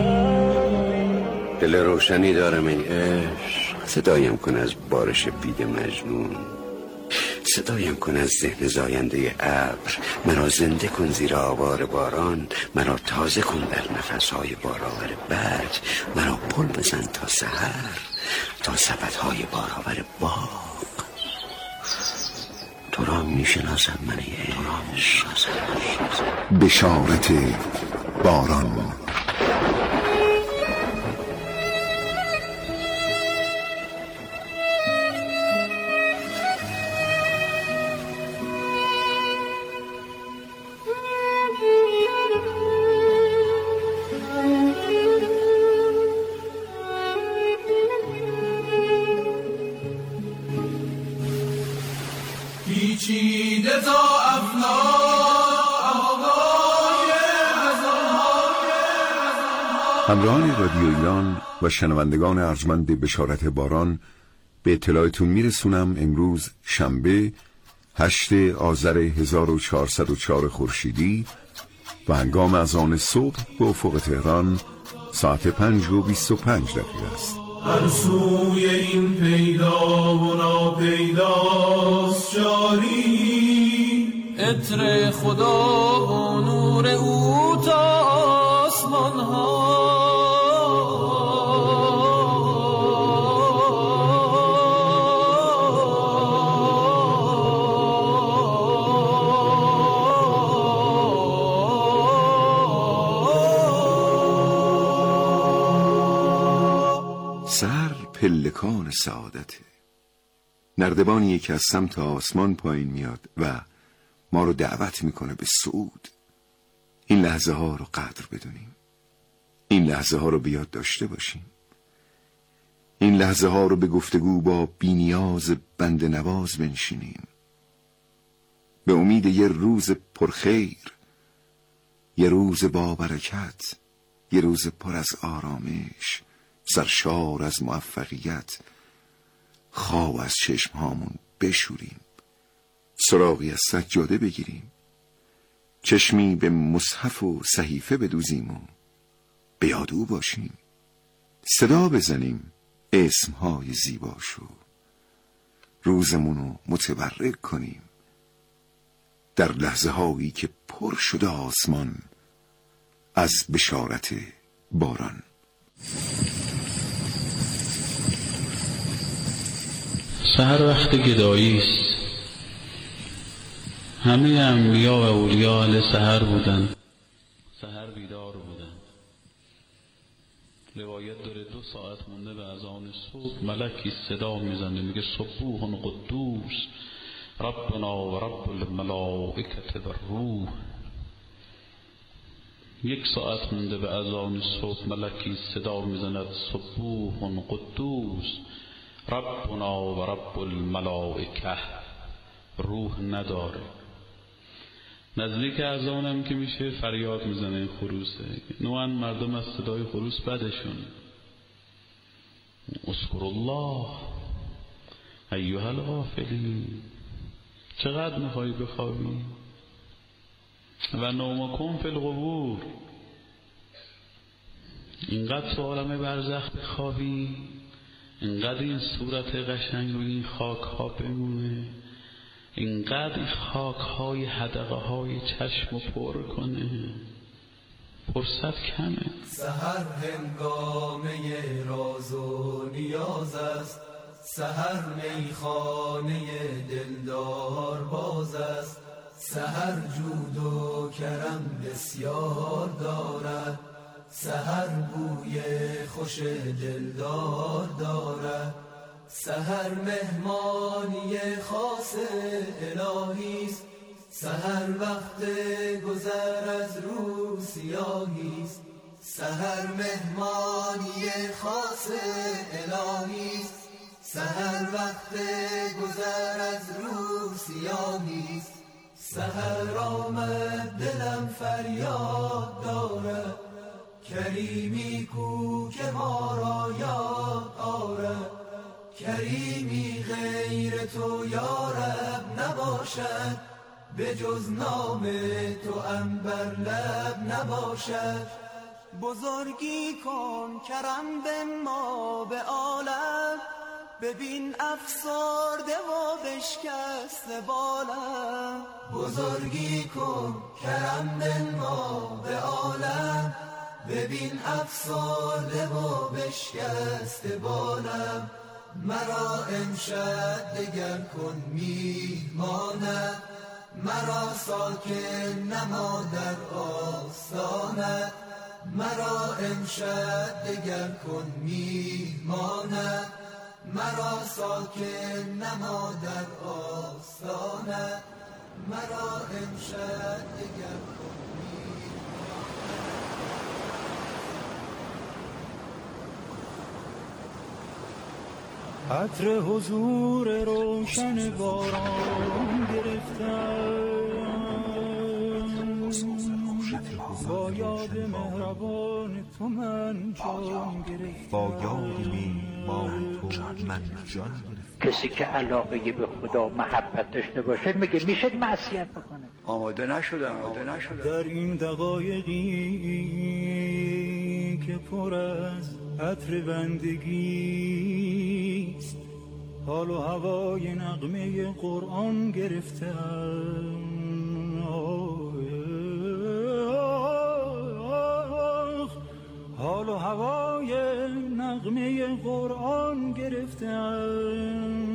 دل روشنی دارم ای عشق، صدایم کن از بارش بید مجنون، صدایم کن از ذهن زاینده ابر. مرا زنده کن زیر آوار باران، مرا تازه کن در نفسهای بارآور برگ. مرا پل بزن تا سحر، تا سبدهای بارآور باغ. تو را میشناسم من ای عشق. بشارت باران. پیچیده تا همراهان رادیو ایران و شنوندگان ارجمند بشارت باران، به اطلاعتون میرسونم امروز شنبه 8 آذر 1404 خورشیدی و هنگام اذان صبح به افق تهران ساعت 5:25 است. هر سوی این پیدا و ناپیداست جاری، عطر خدا و نور او تا آسمان ها. سر پلکان سعادته، نردبانیه که از سمت آسمان پایین میاد و ما رو دعوت میکنه به صعود. این لحظه ها رو قدر بدونیم، این لحظه ها رو بیاد داشته باشیم، این لحظه ها رو به گفتگو با بی‌نیاز بنده نواز بنشینیم، به امید یه روز پرخیر، یه روز با برکت، یه روز پر از آرامش، سرشار از موفقیت. خواب از چشم هامون بشوریم، سراغی از سجاده بگیریم، چشمی به مصحف و صحیفه بدوزیم و به یاد او باشیم، صدا بزنیم اسمهای زیباشو، روزمونو متبرک کنیم در لحظه هایی که پر شده آسمان از بشارت باران. سحر وقت گدایی است. همه انبیا و اولیا اهل سحر بودند، سحر بیدار بودند. روایت داره 2 ساعت مونده به اذان صبح ملکی صدا میزنه میگه سبوح قدوس ربنا و رب الملائکه و الروح. 1 ساعت مونده به اذان صبح ملکی صدا میزند سبوح قدوس ربنا و رب الملائکه. روح نداره. نزدیک اذانم که میشه فریاد میزنه این خروسه. نوعا مردم از صدای خروس بدشون. اذکر الله ایها الغافلین. چقدر میخوایی بخوابی؟ و نومکم فی القبور. اینقدر تو عالم برزخ بخوابی، اینقدر این صورت قشنگ روی این خاک ها بمونه، اینقدر این خاک های حدقه های چشم پر کنه، فرصت کمه. سحر هنگامه راز و نیاز است، سحر میخانه دلدار باز است، سحر جود و کرم بسیار دارد، سحر بوی خوش دلدار دارد، سحر مهمانی خاص الهی است، سحر وقت گذر از رو سیاهی است، سحر مهمانی خاص الهی است، سحر وقت گذر از رو سیاهی است، سحر آمد دلم فریاد دارد، کریمی کو که ما را یاد آرد، کریمی غیر تو یا رب نباشد، به جز نام تو عنبر لب نباشد. بزرگی کن کرم به ما به عالم، ببین افسرده و بشکسته بالم. بزرگی کن کرم به ما به عالم، ببین افسرده و بشکسته بالم. مرا امشب دگر کن میهمانت، مرا ساکن نما در آستانت، مرا امشب دگر کن میهمانت، مرا ساکن نما در آستانت، مرا امشب دگر کن. عطر حضور روشن باران گرفتم، با یاد مهربان تو من جان گرفتم، با یاد میهمان تو من جان گرفتم. کسی که علاقه به خدا محبت داشته باشه میشه معصیت بکنه. آماده نشدم. در این دقایقی که پر از عطر بندگی است، حال و هوای نغمه قرآن گرفتم، حال و هوای نغمه قرآن گرفتم.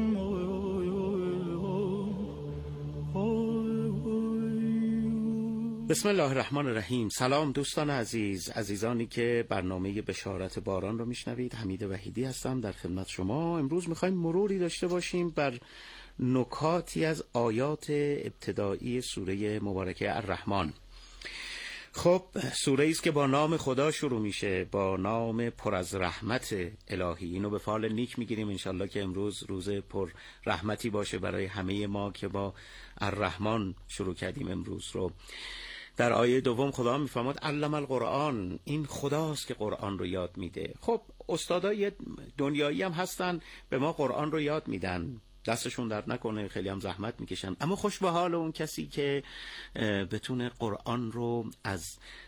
بسم الله الرحمن الرحیم. سلام دوستان عزیزانی که برنامه بشارت باران رو میشنوید. حمید وحیدی هستم در خدمت شما. امروز میخوایم مروری داشته باشیم بر نکاتی از آیات ابتدایی سوره مبارکه الرحمن. خب سوره است که با نام خدا شروع میشه، با نام پر از رحمت الهی. اینو به فعال نیک میگیریم انشالله که امروز روز پر رحمتی باشه برای همه ما که با الرحمن شروع کردیم امروز رو. در آیه دوم خدا میفرماد علم القرآن، این خداست که قرآن رو یاد میده. خب استادای دنیایی هم هستن به ما قرآن رو یاد میدن، دستشون درد نکنه، خیلی هم زحمت میکشن، اما خوش به حال اون کسی که بتونه قرآن رو از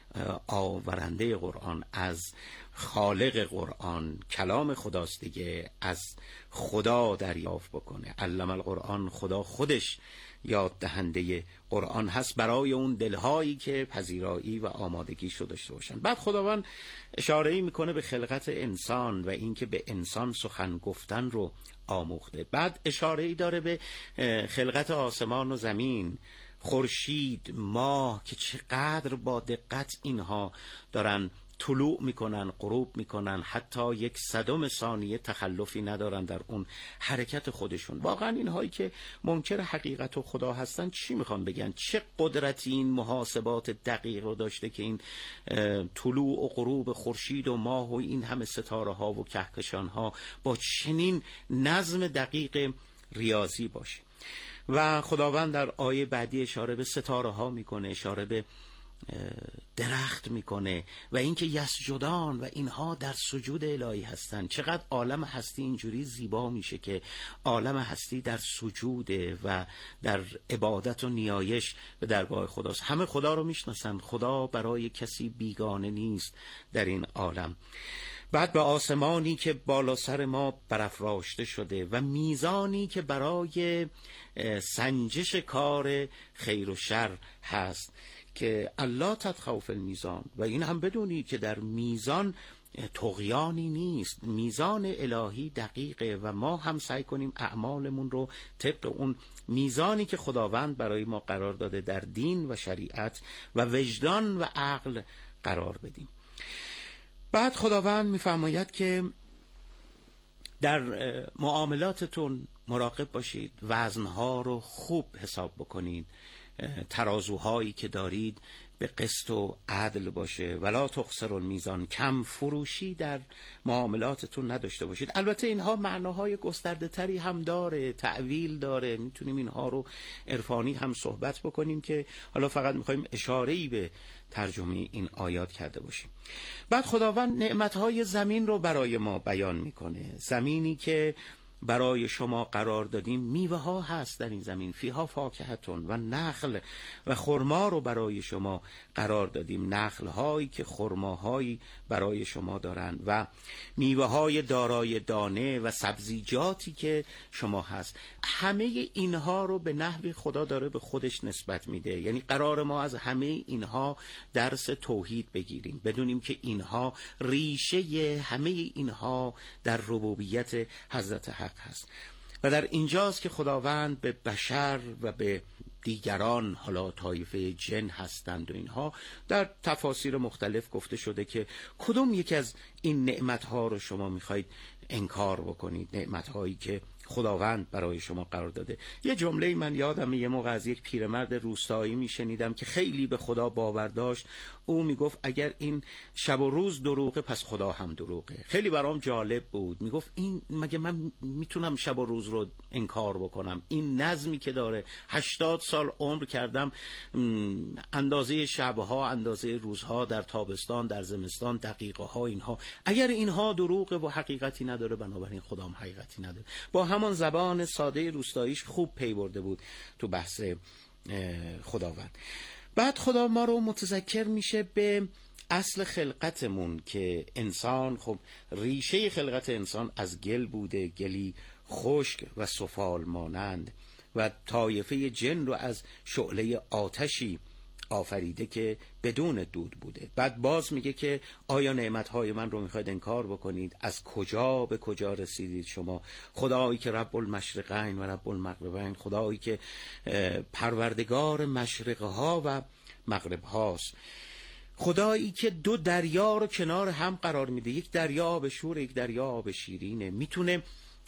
آورنده قرآن، از خالق قرآن، کلام خداست دیگه، از خدا دریافت بکنه. علم القرآن، خدا خودش یاد دهنده قرآن هست برای اون دلهایی که پذیرایی و آمادگیش رو داشته باشن. بعد خداوند اشاره‌ای میکنه به خلقت انسان و اینکه به انسان سخن گفتن رو آموخته. بعد اشاره‌ای داره به خلقت آسمان و زمین، خورشید، ماه، که چقدر با دقت اینها دارن طلوع میکنن، غروب میکنن، حتی 1/100 ثانیه تخلفی ندارن در اون حرکت خودشون. واقعا اینهایی که منکر حقیقت و خدا هستن چی میخوان بگن؟ چه قدرتی این محاسبات دقیق رو داشته که این طلوع و غروب خورشید و ماه و این همه ستاره ها و کهکشان ها با چنین نظم دقیق ریاضی باشه. و خداوند در آیه بعدی اشاره به ستاره ها میکنه، اشاره به درخت میکنه و اینکه یسجدان و اینها در سجود الهی هستن. چقدر عالم هستی اینجوری زیبا میشه که عالم هستی در سجوده و در عبادت و نیایش به درگاه خداست. همه خدا رو میشناسن، خدا برای کسی بیگانه نیست در این عالم. بعد به آسمانی که بالا سر ما برافراشته شده و میزانی که برای سنجش کار خیر و شر هست که الله تطغوا فی المیزان، و این هم بدونی که در میزان طغیانی نیست، میزان الهی دقیقه و ما هم سعی کنیم اعمالمون رو طبق اون میزانی که خداوند برای ما قرار داده در دین و شریعت و وجدان و عقل قرار بدیم. بعد خداوند میفرماید که در معاملاتتون مراقب باشید، وزنها رو خوب حساب بکنید، ترازوهایی که دارید به قسط و عدل باشه، ولا تخسروا المیزان، کم فروشی در معاملاتتون نداشته باشید. البته اینها معناهای گسترده تری هم داره، تعویل داره، میتونیم اینها رو عرفانی هم صحبت بکنیم که حالا فقط میخوایم اشاره‌ای به ترجمه این آیات کرده باشیم. بعد خداوند نعمتهای زمین رو برای ما بیان میکنه، زمینی که برای شما قرار دادیم، میوه ها هست در این زمین، فیها فاکهتون، و نخل و خرما رو برای شما قرار دادیم، نخل هایی که خرماهایی برای شما دارند و میوه های دارای دانه و سبزیجاتی که شما هست. همه اینها رو به نحوی خدا داره به خودش نسبت میده، یعنی قرار ما از همه اینها درس توحید بگیریم، بدونیم که اینها ریشه همه اینها در ربوبیت حضرت حق هست. و در اینجاست که خداوند به بشر و به دیگران، حالا طایفه جن هستند و اینها، در تفاسیر مختلف گفته شده که کدوم یک از این نعمتها رو شما میخواید انکار بکنید، نعمتهایی که خداوند برای شما قرار داده. یه جمله من یادم یه موقع از یک پیرمرد روستایی میشنیدم که خیلی به خدا باور داشت. او میگفت اگر این شب و روز دروغه پس خدا هم دروغه. خیلی برام جالب بود. میگفت این مگه من میتونم شب و روز رو انکار بکنم؟ این نظمی که داره، 80 سال عمر کردم، اندازه شبها اندازه روزها، در تابستان در زمستان دقیقه ها، اینها اگر اینها دروغه و حقیقتی نداره، بنابراین خدا هم حقیقتی نداره. با همان زبان ساده روستاییش خوب پی برده بود تو بحث خداوند. بعد خدا ما رو متذکر میشه به اصل خلقتمون که انسان، خب ریشه خلقت انسان از گل بوده، گلی خشک و سفال مانند، و طایفه جن رو از شعله آتشی آفریده که بدون دود بوده. بعد باز میگه که آیا نعمتهای من رو میخواید انکار بکنید؟ از کجا به کجا رسیدید شما؟ خدایی که رب المشرقین و رب المغربین، خدایی که پروردگار مشرقها و مغرب هاست، خدایی که دو دریا رو کنار هم قرار میده، یک دریا آب شور، یک دریا آب شیرینه، میتونه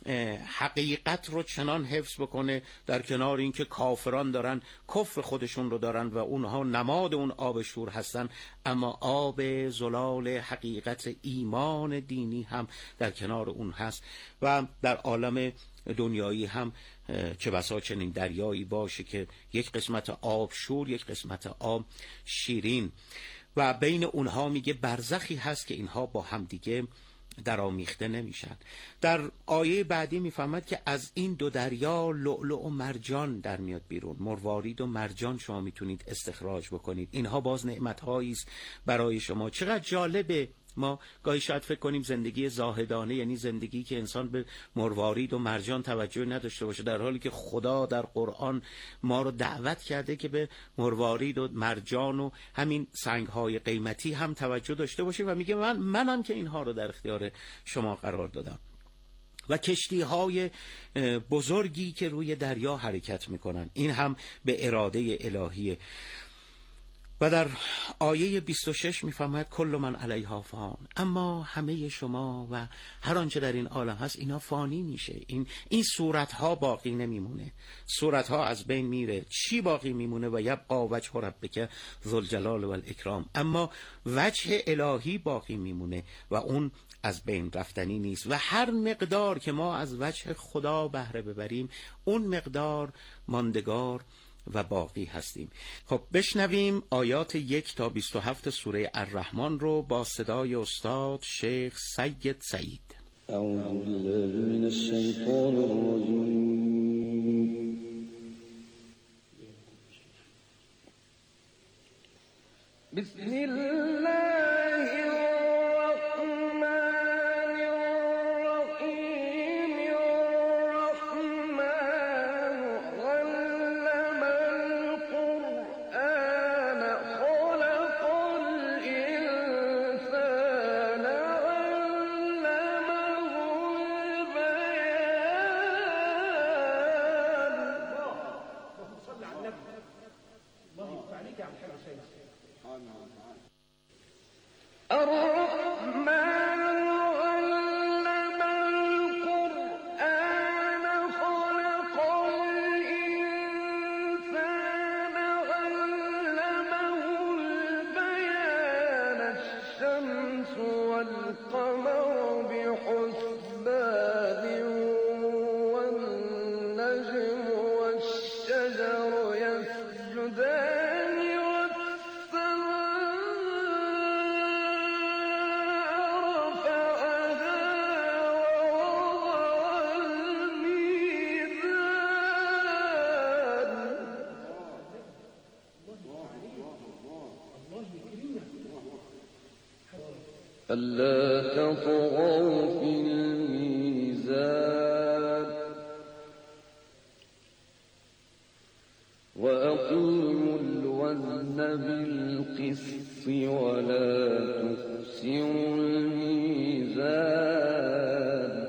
حقیقت رو چنان حفظ بکنه در کنار اینکه کافران دارن کفر خودشون رو دارن و اونها نماد اون آب شور هستن، اما آب زلال حقیقت ایمان دینی هم در کنار اون هست. و در عالم دنیایی هم چه بسا چنین دریایی باشه که یک قسمت آب شور، یک قسمت آب شیرین، و بین اونها میگه برزخی هست که اینها با هم دیگه در آمیخته نمیشن. در آیه بعدی میفهمد که از این دو دریا لؤلؤ و مرجان در میاد بیرون، مروارید و مرجان شما میتونید استخراج بکنید. اینها باز نعمت‌هایی است برای شما. چقدر جالبه. ما گاهی شاید فکر کنیم زندگی زاهدانه یعنی زندگی که انسان به مروارید و مرجان توجه نداشته باشه، در حالی که خدا در قرآن ما رو دعوت کرده که به مروارید و مرجان و همین سنگ‌های قیمتی هم توجه داشته باشیم و میگه منم که اینها رو در اختیار شما قرار دادم. و کشتی‌های بزرگی که روی دریا حرکت میکنن، این هم به اراده الهیه. و در آیه 26 میفهمد کل من علیها فان، اما همه شما و هر آنچه در این عالم هست اینا فانی میشه. این صورتها باقی نمیمونه، صورتها از بین میره. چی باقی میمونه؟ و یبقى وجه ربک ذوالجلال والاکرام، اما وجه الهی باقی میمونه و اون از بین رفتنی نیست. و هر مقدار که ما از وجه خدا بهره ببریم اون مقدار ماندگار و باقی هستیم. خب بشنویم آیات 1 تا 27 سوره الرحمن رو با صدای استاد شیخ سید سعید. اعوذ بالله من الشیطان الرجیم. بسم الله ألا تطغوا في الميزان وأقيموا الوزن بالقسط ولا تخسروا الميزان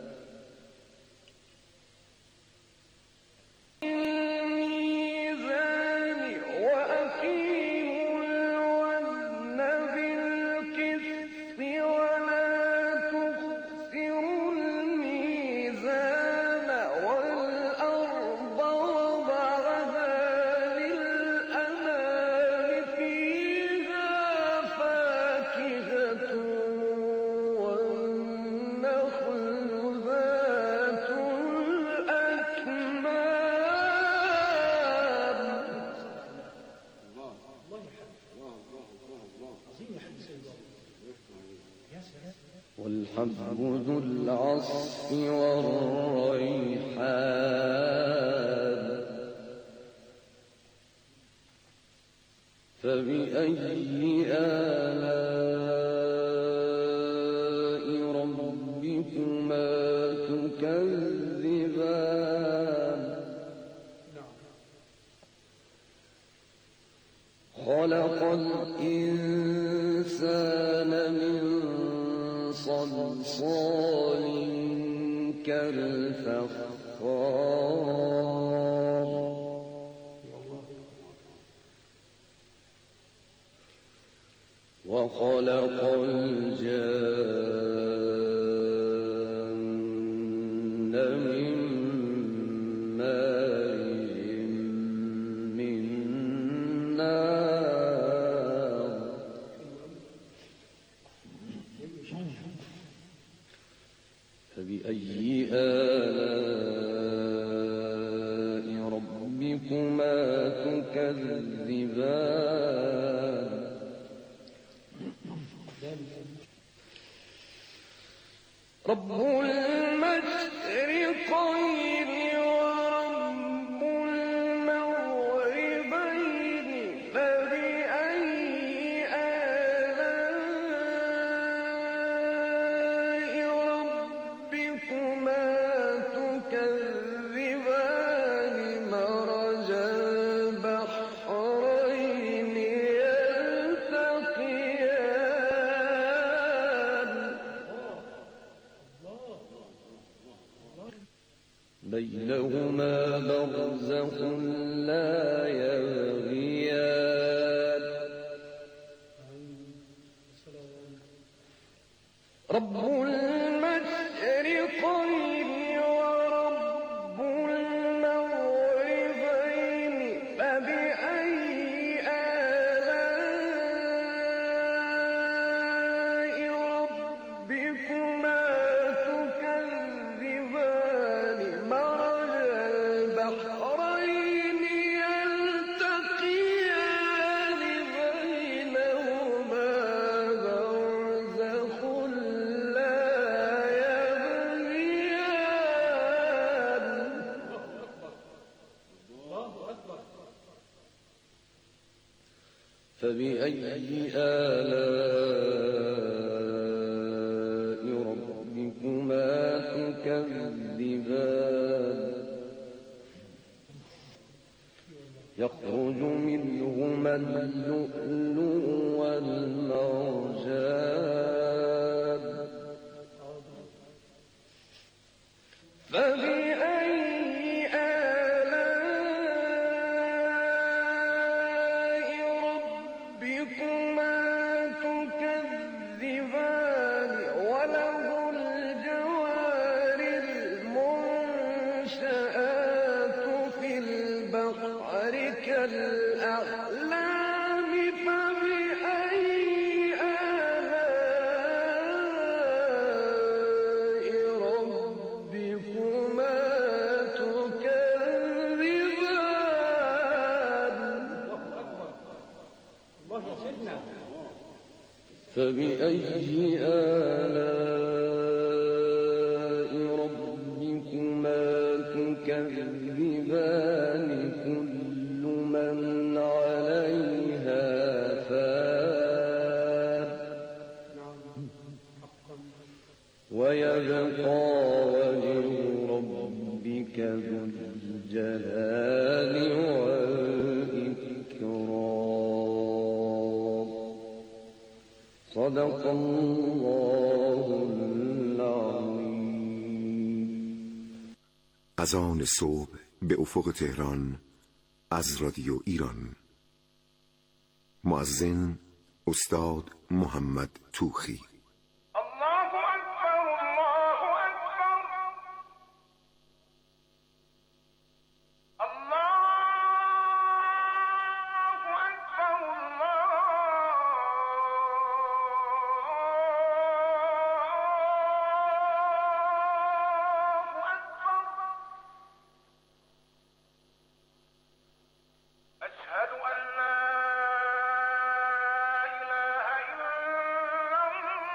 والحب ذو العصف والريحان فبأي آلاء ربكما تكذبان خلق الإنسان من صلصال كالفخار وخلق الجان من مارج من نار فبأي آلاء ربكما تكذبان رب المشرقين ورب المغربين فبأي آلاء ربكما تكذبان مرج البحرين يلتقيان بينهما برزخ لا يبغيان رب المشرقين ورب المغربين فبأي آلاء ربكما تكذبان مرج البحرين يلتقيان بينهما برزخ لا يبغيان فبأي آلاء ربكما تكذبان يخرج منهما اللؤلؤ والمرجان فبأي آلاء ربكما تكذبان وله الجوار المنشآت في البحر كالأعلام فبأي آلاء ربكما تكذبان فبأي آلاء ربكما تكذبان كل من عليها فان ويبقى وجه ربك ذو الجلال والإكرام صدق الله العظيم. از آن صبح به افق تهران از رادیو ایران. مؤذن استاد محمد توخی. أشهد أن لا إله إلا الله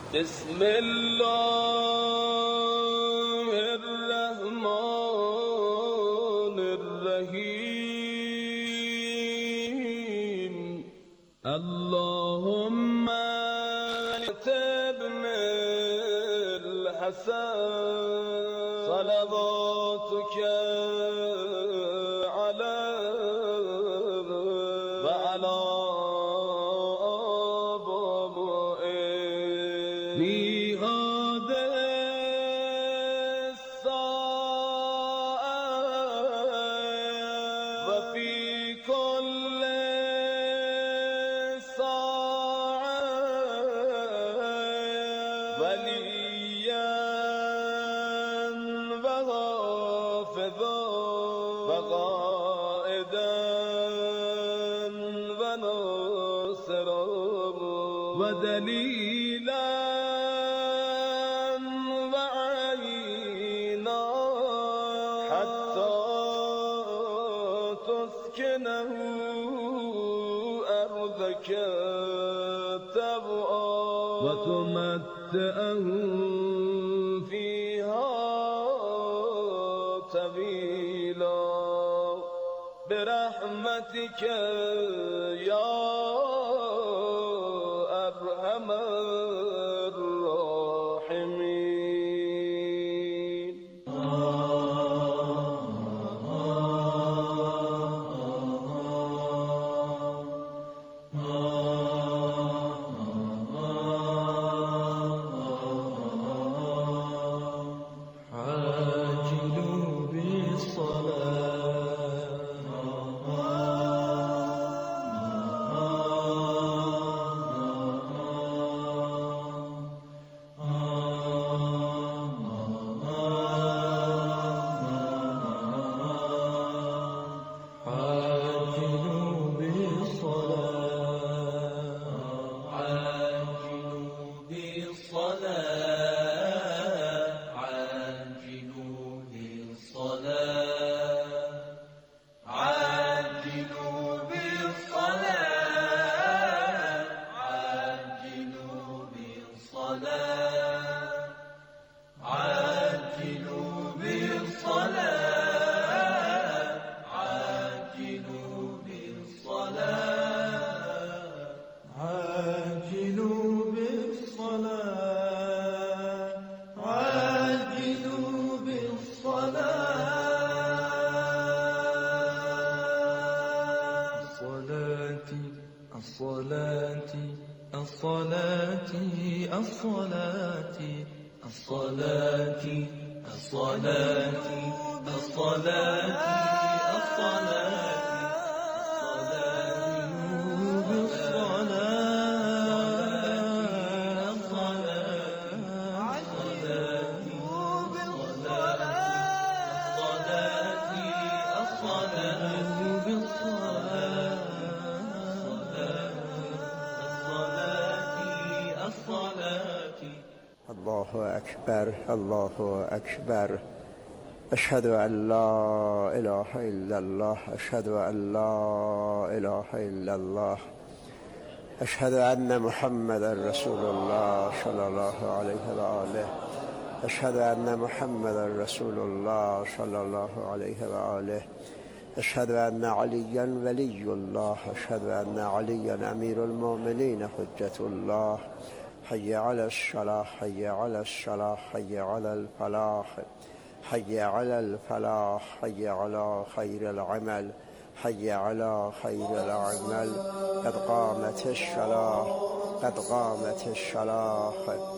بسم الله الرحمن الرحیم اللهم ابن الحسن صلواتك عليه وعلى آبائه في هذه الساعة وفي كل ودليلا وعينا حتى تسكنه أرضك طوعا وتمتعه فيها طويلا برحمتك يا أرحم الراحمين عاجلوا الله أكبر الله أكبر أشهد أن لا إله إلا الله أشهد أن لا إله إلا الله أشهد أن محمدا رسول الله صلى الله عليه وآله أشهد أن محمدا رسول الله صلى الله عليه وآله أشهد أن عليا ولي الله أشهد أن عليا أمير المؤمنين حجة الله حي على الصلاة حي على الصلاة حي على الفلاح حي على الفلاح حي على خير العمل حي على خير العمل قد قامت الصلاة قد قامت الصلاة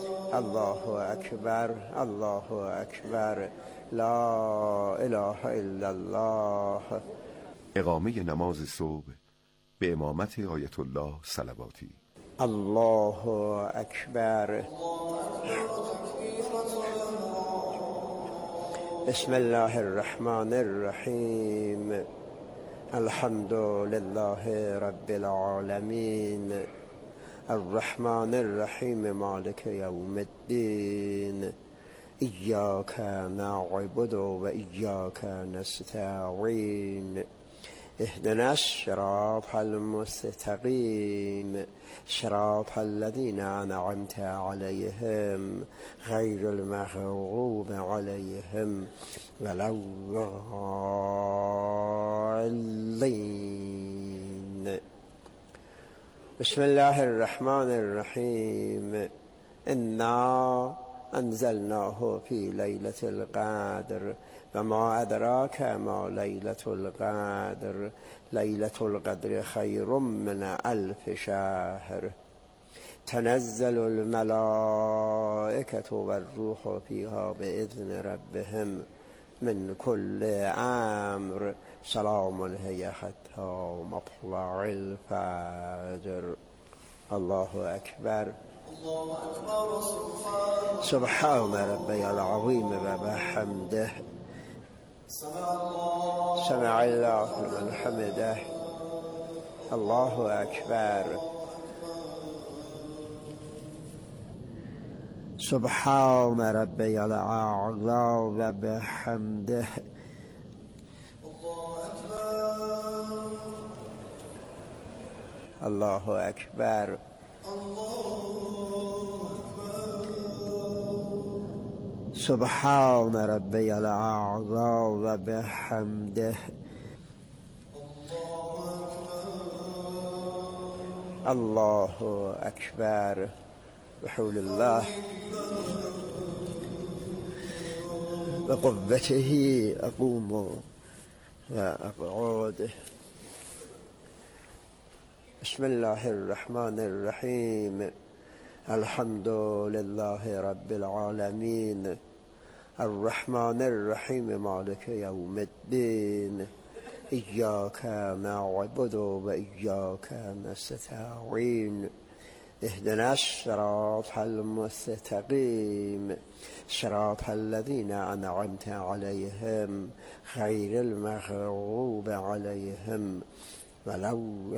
الله أكبر الله أكبر لا إله إلا الله. اقامه نماز صبح به امامت آیت الله صلواتی. الله أكبر. بسم الله الرحمن الرحيم الحمد لله رب العالمين الرحمن الرحيم مالك يوم الدين إياك نعبد وإياك نستعين اهدنا الصراط المستقيم صراط الذين أنعمت عليهم غير المغضوب عليهم ولا الضالين. بسم الله الرحمن الرحيم. إنا أنزلناه في ليلة القدر وما أدراك ما ليلة القدر ليلة القدر خير من 1000 شهر تنزل الملائكة والروح فيها بإذن ربهم من كل أمر سلام هي حتى مطلع الفجر. الله أكبر. سبحان ربي العظيم وبحمده سمع الله لمن حمده. الله أكبر. سبحان ربي الأعلى وبحمده. الله أكبر. سبحان ربي الأعلى وبحمده. الله أكبر. بحول الله وقوته أقوم وأقعد. بسم الله الرحمن الرحيم. الحمد لله رب العالمين الرحمن الرحيم مالك يوم الدين إياك نعبد وإياك نستعين اهدنا الصراط المستقيم صراط الذين أنعمت عليهم غير المغضوب عليهم ولا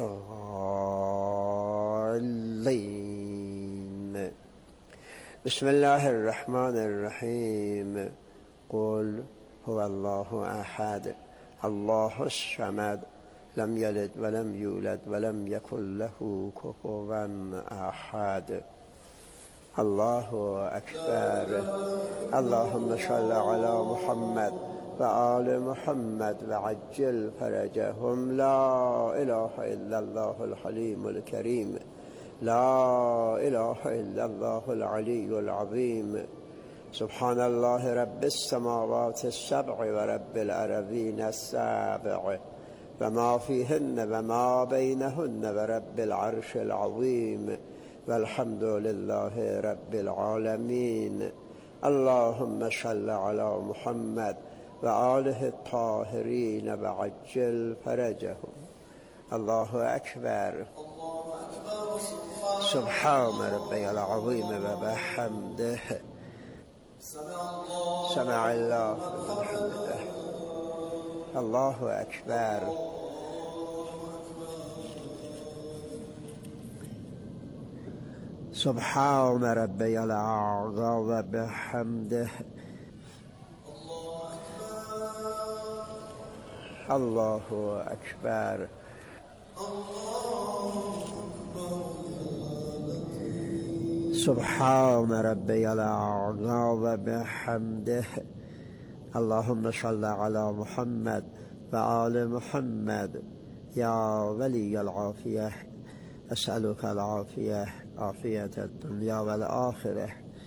الضالين. بسم الله الرحمن الرحيم. قل هو الله أحد الله الصمد لم يلد ولم يولد ولم يكن له كفوا أحد. الله أكبر. اللهم صل على محمد وآل محمد وعجل فرجهم. لا إله إلا الله الحليم الكريم لا إله إلا الله العلي العظيم. سبحان الله رب السماوات السبع ورب الأرضين السبع وما فيهن وما بينهن ورب العرش العظيم والحمد لله رب العالمين. اللهم صل على محمد وآله الطاهرين وعجل فرجهم. الله أكبر. سبحان ربي العظيم وبحمده سمع الله لمن حمده. الله أكبر. سبحان ربي الأعلى وبحمده. الله أكبر. سبحان ربي الأعلى وبحمده. اللهم صل على محمد وآل محمد. يا ولي العافية أسألك العافية عافية الدنيا والآخرة.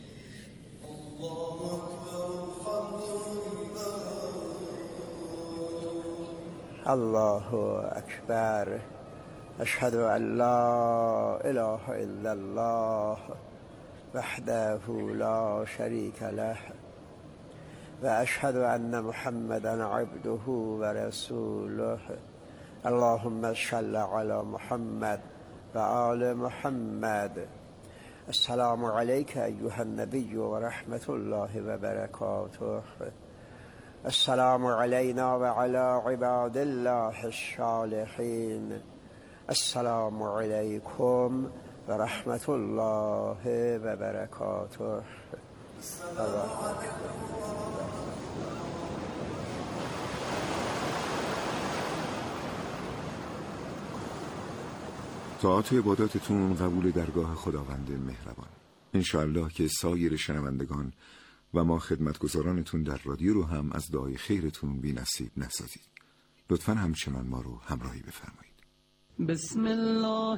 الله أكبر. أشهد أن لا إله إلا الله وحده لا شريك له وأشهد أن محمدا عبده ورسوله. اللهم صل على محمد وآل محمد. السلام عليك أيها النبي ورحمة الله وبركاته. السلام علينا وعلى عباد الله الصالحين. السلام عليكم ورحمة الله وبركاته. طاعات و عباداتتون قبول درگاه خداوند مهربان. انشاءالله که سایر شنوندگان و ما خدمتگزارانتون در رادیو رو هم از دعای خیرتون بی نصیب نسازید. لطفاً همچنان ما رو همراهی بفرمایید. بسم الله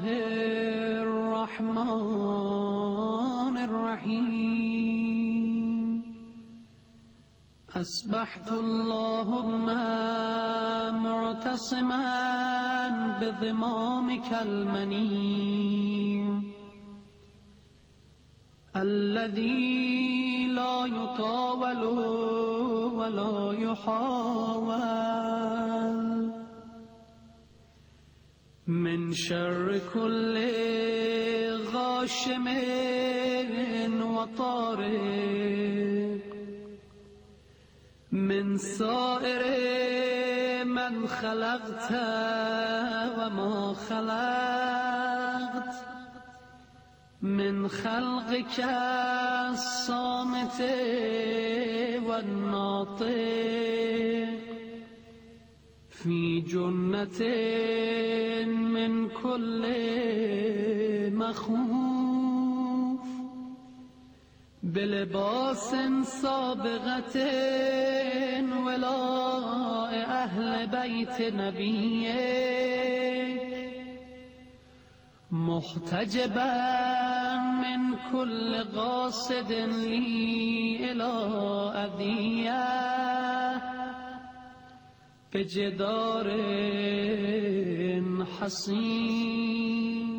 الرحمن الرحیم. اصبحت اللهم معتصما بضمامك المنی الذي لا يطاول ولا يحاول من شر كل غاشم وطارق من سائر من خلقت وما خلقت من خلقك الصامت والناطق في جنة من كل مخوف بلباس سابغة ولاء أهل بيت نبيك محتجبا من كل قاصد لي إلى أذية بجدار حصين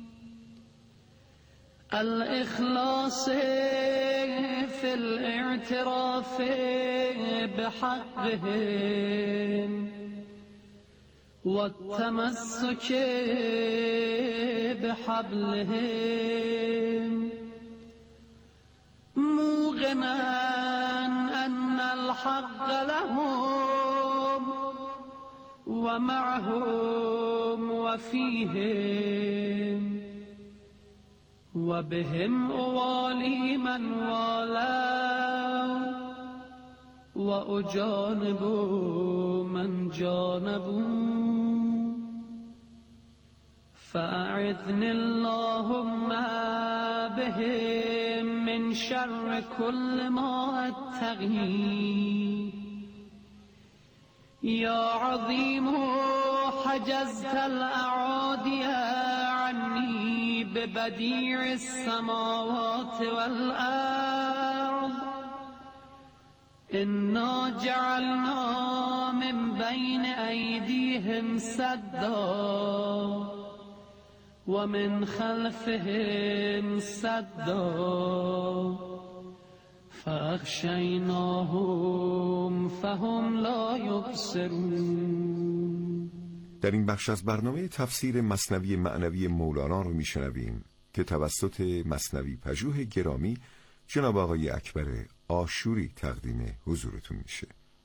الإخلاص في الاعتراف بحقهم والتمسك بحبلهم موقنا أن الحق لهم ومعهم وفيهم وبهم أوالي من والوا وأجانب من جانبوا فأعذني اللهم بهم من شر كل ما أتقي يا عظيم حجزت الأعادي عني ببديع السماوات والأرض إنا جعلنا من بين أيديهم سدا ومن خلفهم سدا فاغشیناهم فهم لا یبصرون. در این بخش از برنامه تفسیر مثنوی معنوی مولانا رو میشنویم که توسط مثنوی پژوه گرامی جناب آقای اکبر آشوری تقدیم حضورتون میشه.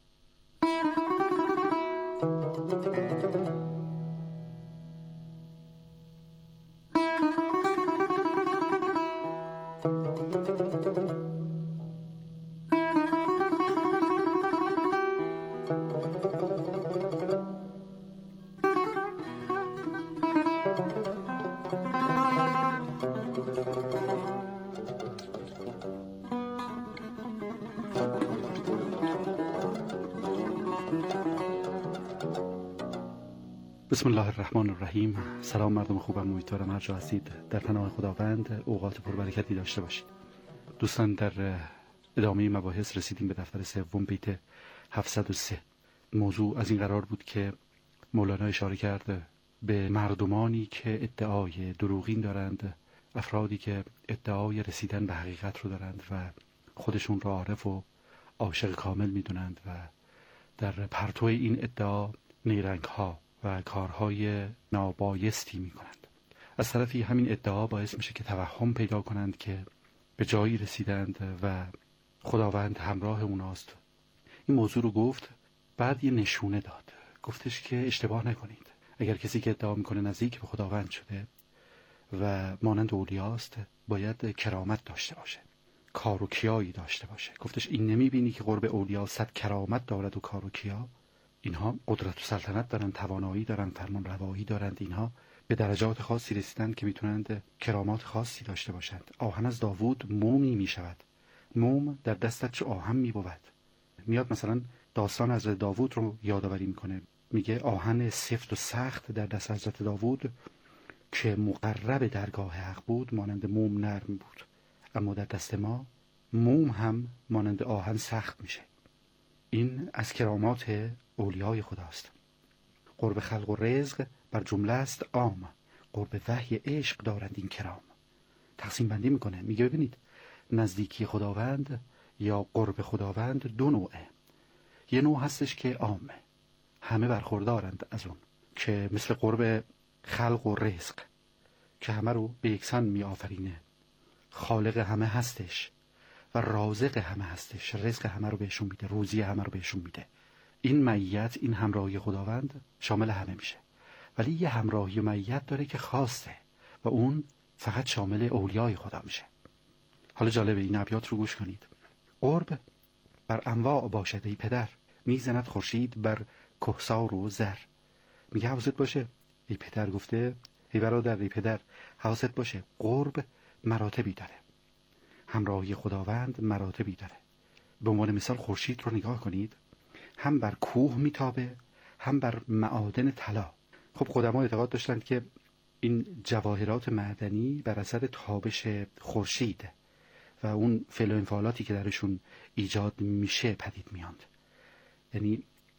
بسم الله الرحمن الرحیم. سلام مردم خوبم، امیدوارم هر جا هستید در پناه خداوند اوقات پربرکتی داشته باشید. دوستان، در ادامه مباحث رسیدیم به دفتر سوم بیت 703. موضوع از این قرار بود که مولانا اشاره کرد به مردمانی که ادعای دروغین دارند، افرادی که ادعای رسیدن به حقیقت رو دارند و خودشون را عارف و عاشق کامل میدونند و در پرتو این ادعا نیرنگ ها و کارهای نابایستی می کنند. از طرفی همین ادعا باعث میشه که توهم پیدا کنند که به جایی رسیدند و خداوند همراه اوناست. این موضوع رو گفت، بعد یه نشونه داد، گفتش که اشتباه نکنید. اگر کسی که ادعا میکنه نزدیک به خداوند شده و مانند اولیاست، باید کرامت داشته باشه، کار و کیایی داشته باشه. گفتش این نمیبینی که قرب اولیا 100 کرامت دارد و کار و کیا؟ اینها قدرت و سلطنت دارن، توانایی دارن، فرمان روایی دارند، اینها به درجات خاصی رسیدند که میتونند کرامات خاصی داشته باشند. آهن از داوود مومی میشود. موم در دستت چه آهن میبود. میاد مثلا داستان حضرت داوود رو یادآوری میکنه، میگه آهن سفت و سخت در دست حضرت داوود که مقرب درگاه حق بود مانند موم نرم بود، اما در دست ما موم هم مانند آهن سخت میشه. این از کرامات اولیای خداست. قرب خلق و رزق بر جمله است عام، قرب وحی عشق دارند این کرام. تقسیم بندی میکنه، میگه ببینید نزدیکی خداوند یا قرب خداوند دو نوعه. یه نوع هستش که عامه، همه برخوردارند از اون، که مثل قرب خلق و رزق که همه رو به یکسان می آفرینه، خالق همه هستش و رازق همه هستش، رزق همه رو بهشون میده، روزی همه رو بهشون میده. این معیت، این همراهی خداوند شامل همه میشه. ولی یه همراهی و معیت داره که خاصه و اون فقط شامل اولیای خدا میشه. حالا جالبه این ابیات رو گوش کنید. قرب بر انواع باشد ای پدر، میزند خورشید بر کهسار و زر. میگه حواست باشه، ای پدر گفته، ای برادر، ای پدر حواست باشه، قرب مراتبی داره، همراهی خداوند مراتبی داره. به عنوان مثال خورشید رو نگاه کنید، هم بر کوه میتابه هم بر معادن طلا. خب قدما اعتقاد داشتند که این جواهرات معدنی بر اثر تابش خورشید و اون فعل و انفعالاتی که درشون ایجاد میشه پدید میاند. یعنی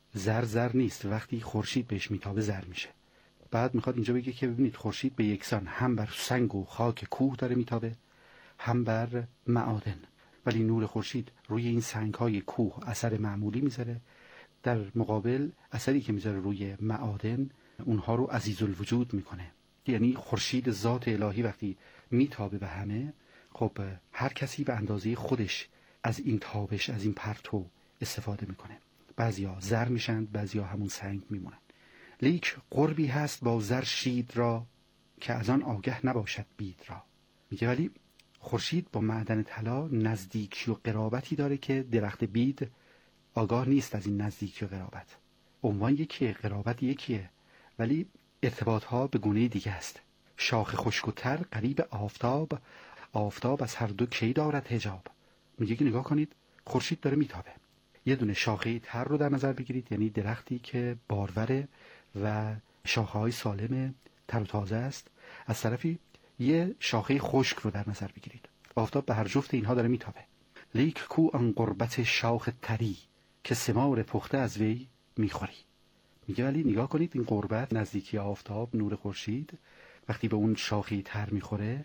زر نیست، وقتی خورشید بهش میتابه زر میشه. بعد میخواد اینجا بگه که ببینید خورشید به یکسان هم بر سنگ و خاک کوه داره میتابه هم بر معادن، ولی نور خورشید روی این سنگ‌های کوه اثر معمولی میذاره، در مقابل اثری که میذاره روی معادن اونها رو عزیز الوجود میکنه. یعنی خورشید ذات الهی وقتی میتابه به همه، خب هر کسی به اندازه خودش از این تابش، از این پرتو استفاده میکنه. بعضیا زر میشن، بعضیا همون سنگ میمونن. لیک قربی هست با زر شید را، که از آن آگه نباشد بید را. میگه ولی خورشید با معدن طلا نزدیکی و قرابتی داره که درخت بید آگاه نیست از این نزدیکی و قرابت. عنوان یکیه، قرابت یکیه، ولی ارتباط ها به گونه دیگه است. شاخ خشک و تر قریب آفتاب، آفتاب از هر دو کی دارد حجاب. میگه که نگاه کنید خورشید داره میتابه، یه دونه شاخه تر رو در نظر بگیرید، یعنی درختی که باروره و شاخه های سالم تر و تازه است، از طرفی یه شاخه خشک رو در نظر بگیرید. آفتاب به هر جفت اینها داره میتابه. لیک کو آن قربت شاخ تری، که ثمار پخته از وی میخوری. میگه ولی نگاه کنید این قربت، نزدیکی آفتاب، نور خورشید، وقتی به اون شاخه تر میخوره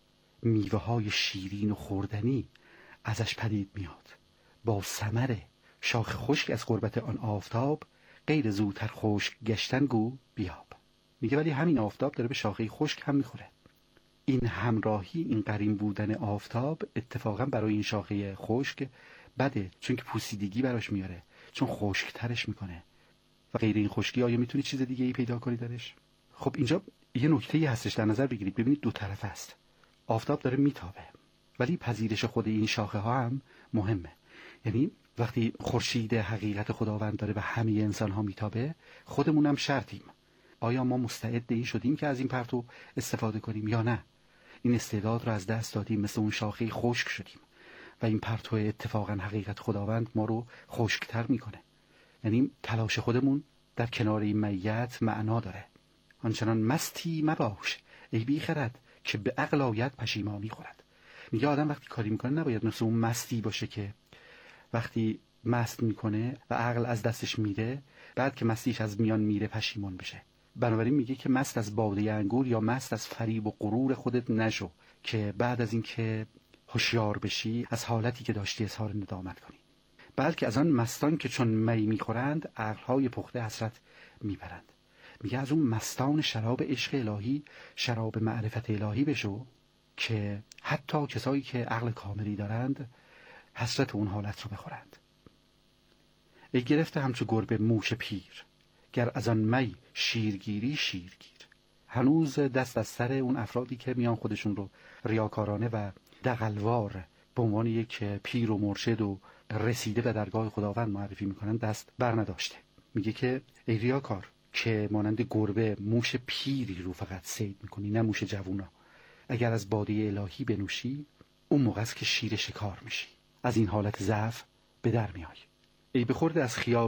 میوه های شیرین و خوردنی ازش پدید میاد. با ثمر شاخ خشک از قربت آن آفتاب، غیر زودتر خشک گشتن گو بیاب. میگه ولی همین آفتاب داره به شاخه خشک هم میخوره. این همراهی، این قرین بودن آفتاب اتفاقا برای این شاخه خشک بده، چون که پوسیدگی براش میاره، چون خشکترش میکنه. و غیر این خشکی آیا میتونی چیز دیگه ای پیدا کنی درش؟ خب اینجا یه نکته‌ای هستش در نظر بگیرید. ببینید دو طرف است. آفتاب داره میتابه، ولی پذیرش خود این شاخه ها هم مهمه. یعنی وقتی خورشید حقیقت خداوند داره به همه انسان ها میتابه، خودمون هم شرطیم. آیا ما مستعد این شدیم که از این پرتو استفاده کنیم یا نه؟ این استعداد رو از دست دادیم، مثل اون شاخه خشک شدیم و این پرتو اتفاقا حقیقت خداوند ما رو خشکتر میکنه. یعنی تلاش خودمون در کنار این معیت معنا داره. آنچنان مستی مباش ای بی خرد، که به عقل آید پشیمانی خورد. میگه آدم وقتی کاری میکنه نباید مثل اون مستی باشه که وقتی مست میکنه و عقل از دستش میره، بعد که مستیش از میان میره پشیمان بشه. بنابراین میگه که مست از باده انگور یا مست از فریب و غرور خودت نشو، که بعد از این که هوشیار بشی از حالتی که داشتی اظهار ندامت کنی. بلکه از آن مستان که چون می میخورند عقلهای پخته حسرت میبرند. میگه از اون مستان شراب عشق الهی، شراب معرفت الهی بشو، که حتی کسایی که عقل کاملی دارند حسرت اون حالت رو بخورند. ای گرفته همچو گربه موش پیر، گر از آن می شیرگیری شیرگیر. هنوز دست از سر اون افرادی که میان خودشون رو ریاکارانه و دغلوار به عنوان یک پیر و مرشد و رسیده به درگاه خداوند معرفی میکنن دست بر نداشته. میگه که ای ریاکار، که مانند گربه موش پیری رو فقط صید میکنی، نه موش جوونا. اگر از باده الهی بنوشی، اون موقع است که شیر شکار میشی. از این حالت ضعف به در میای. ای بخورده از خیال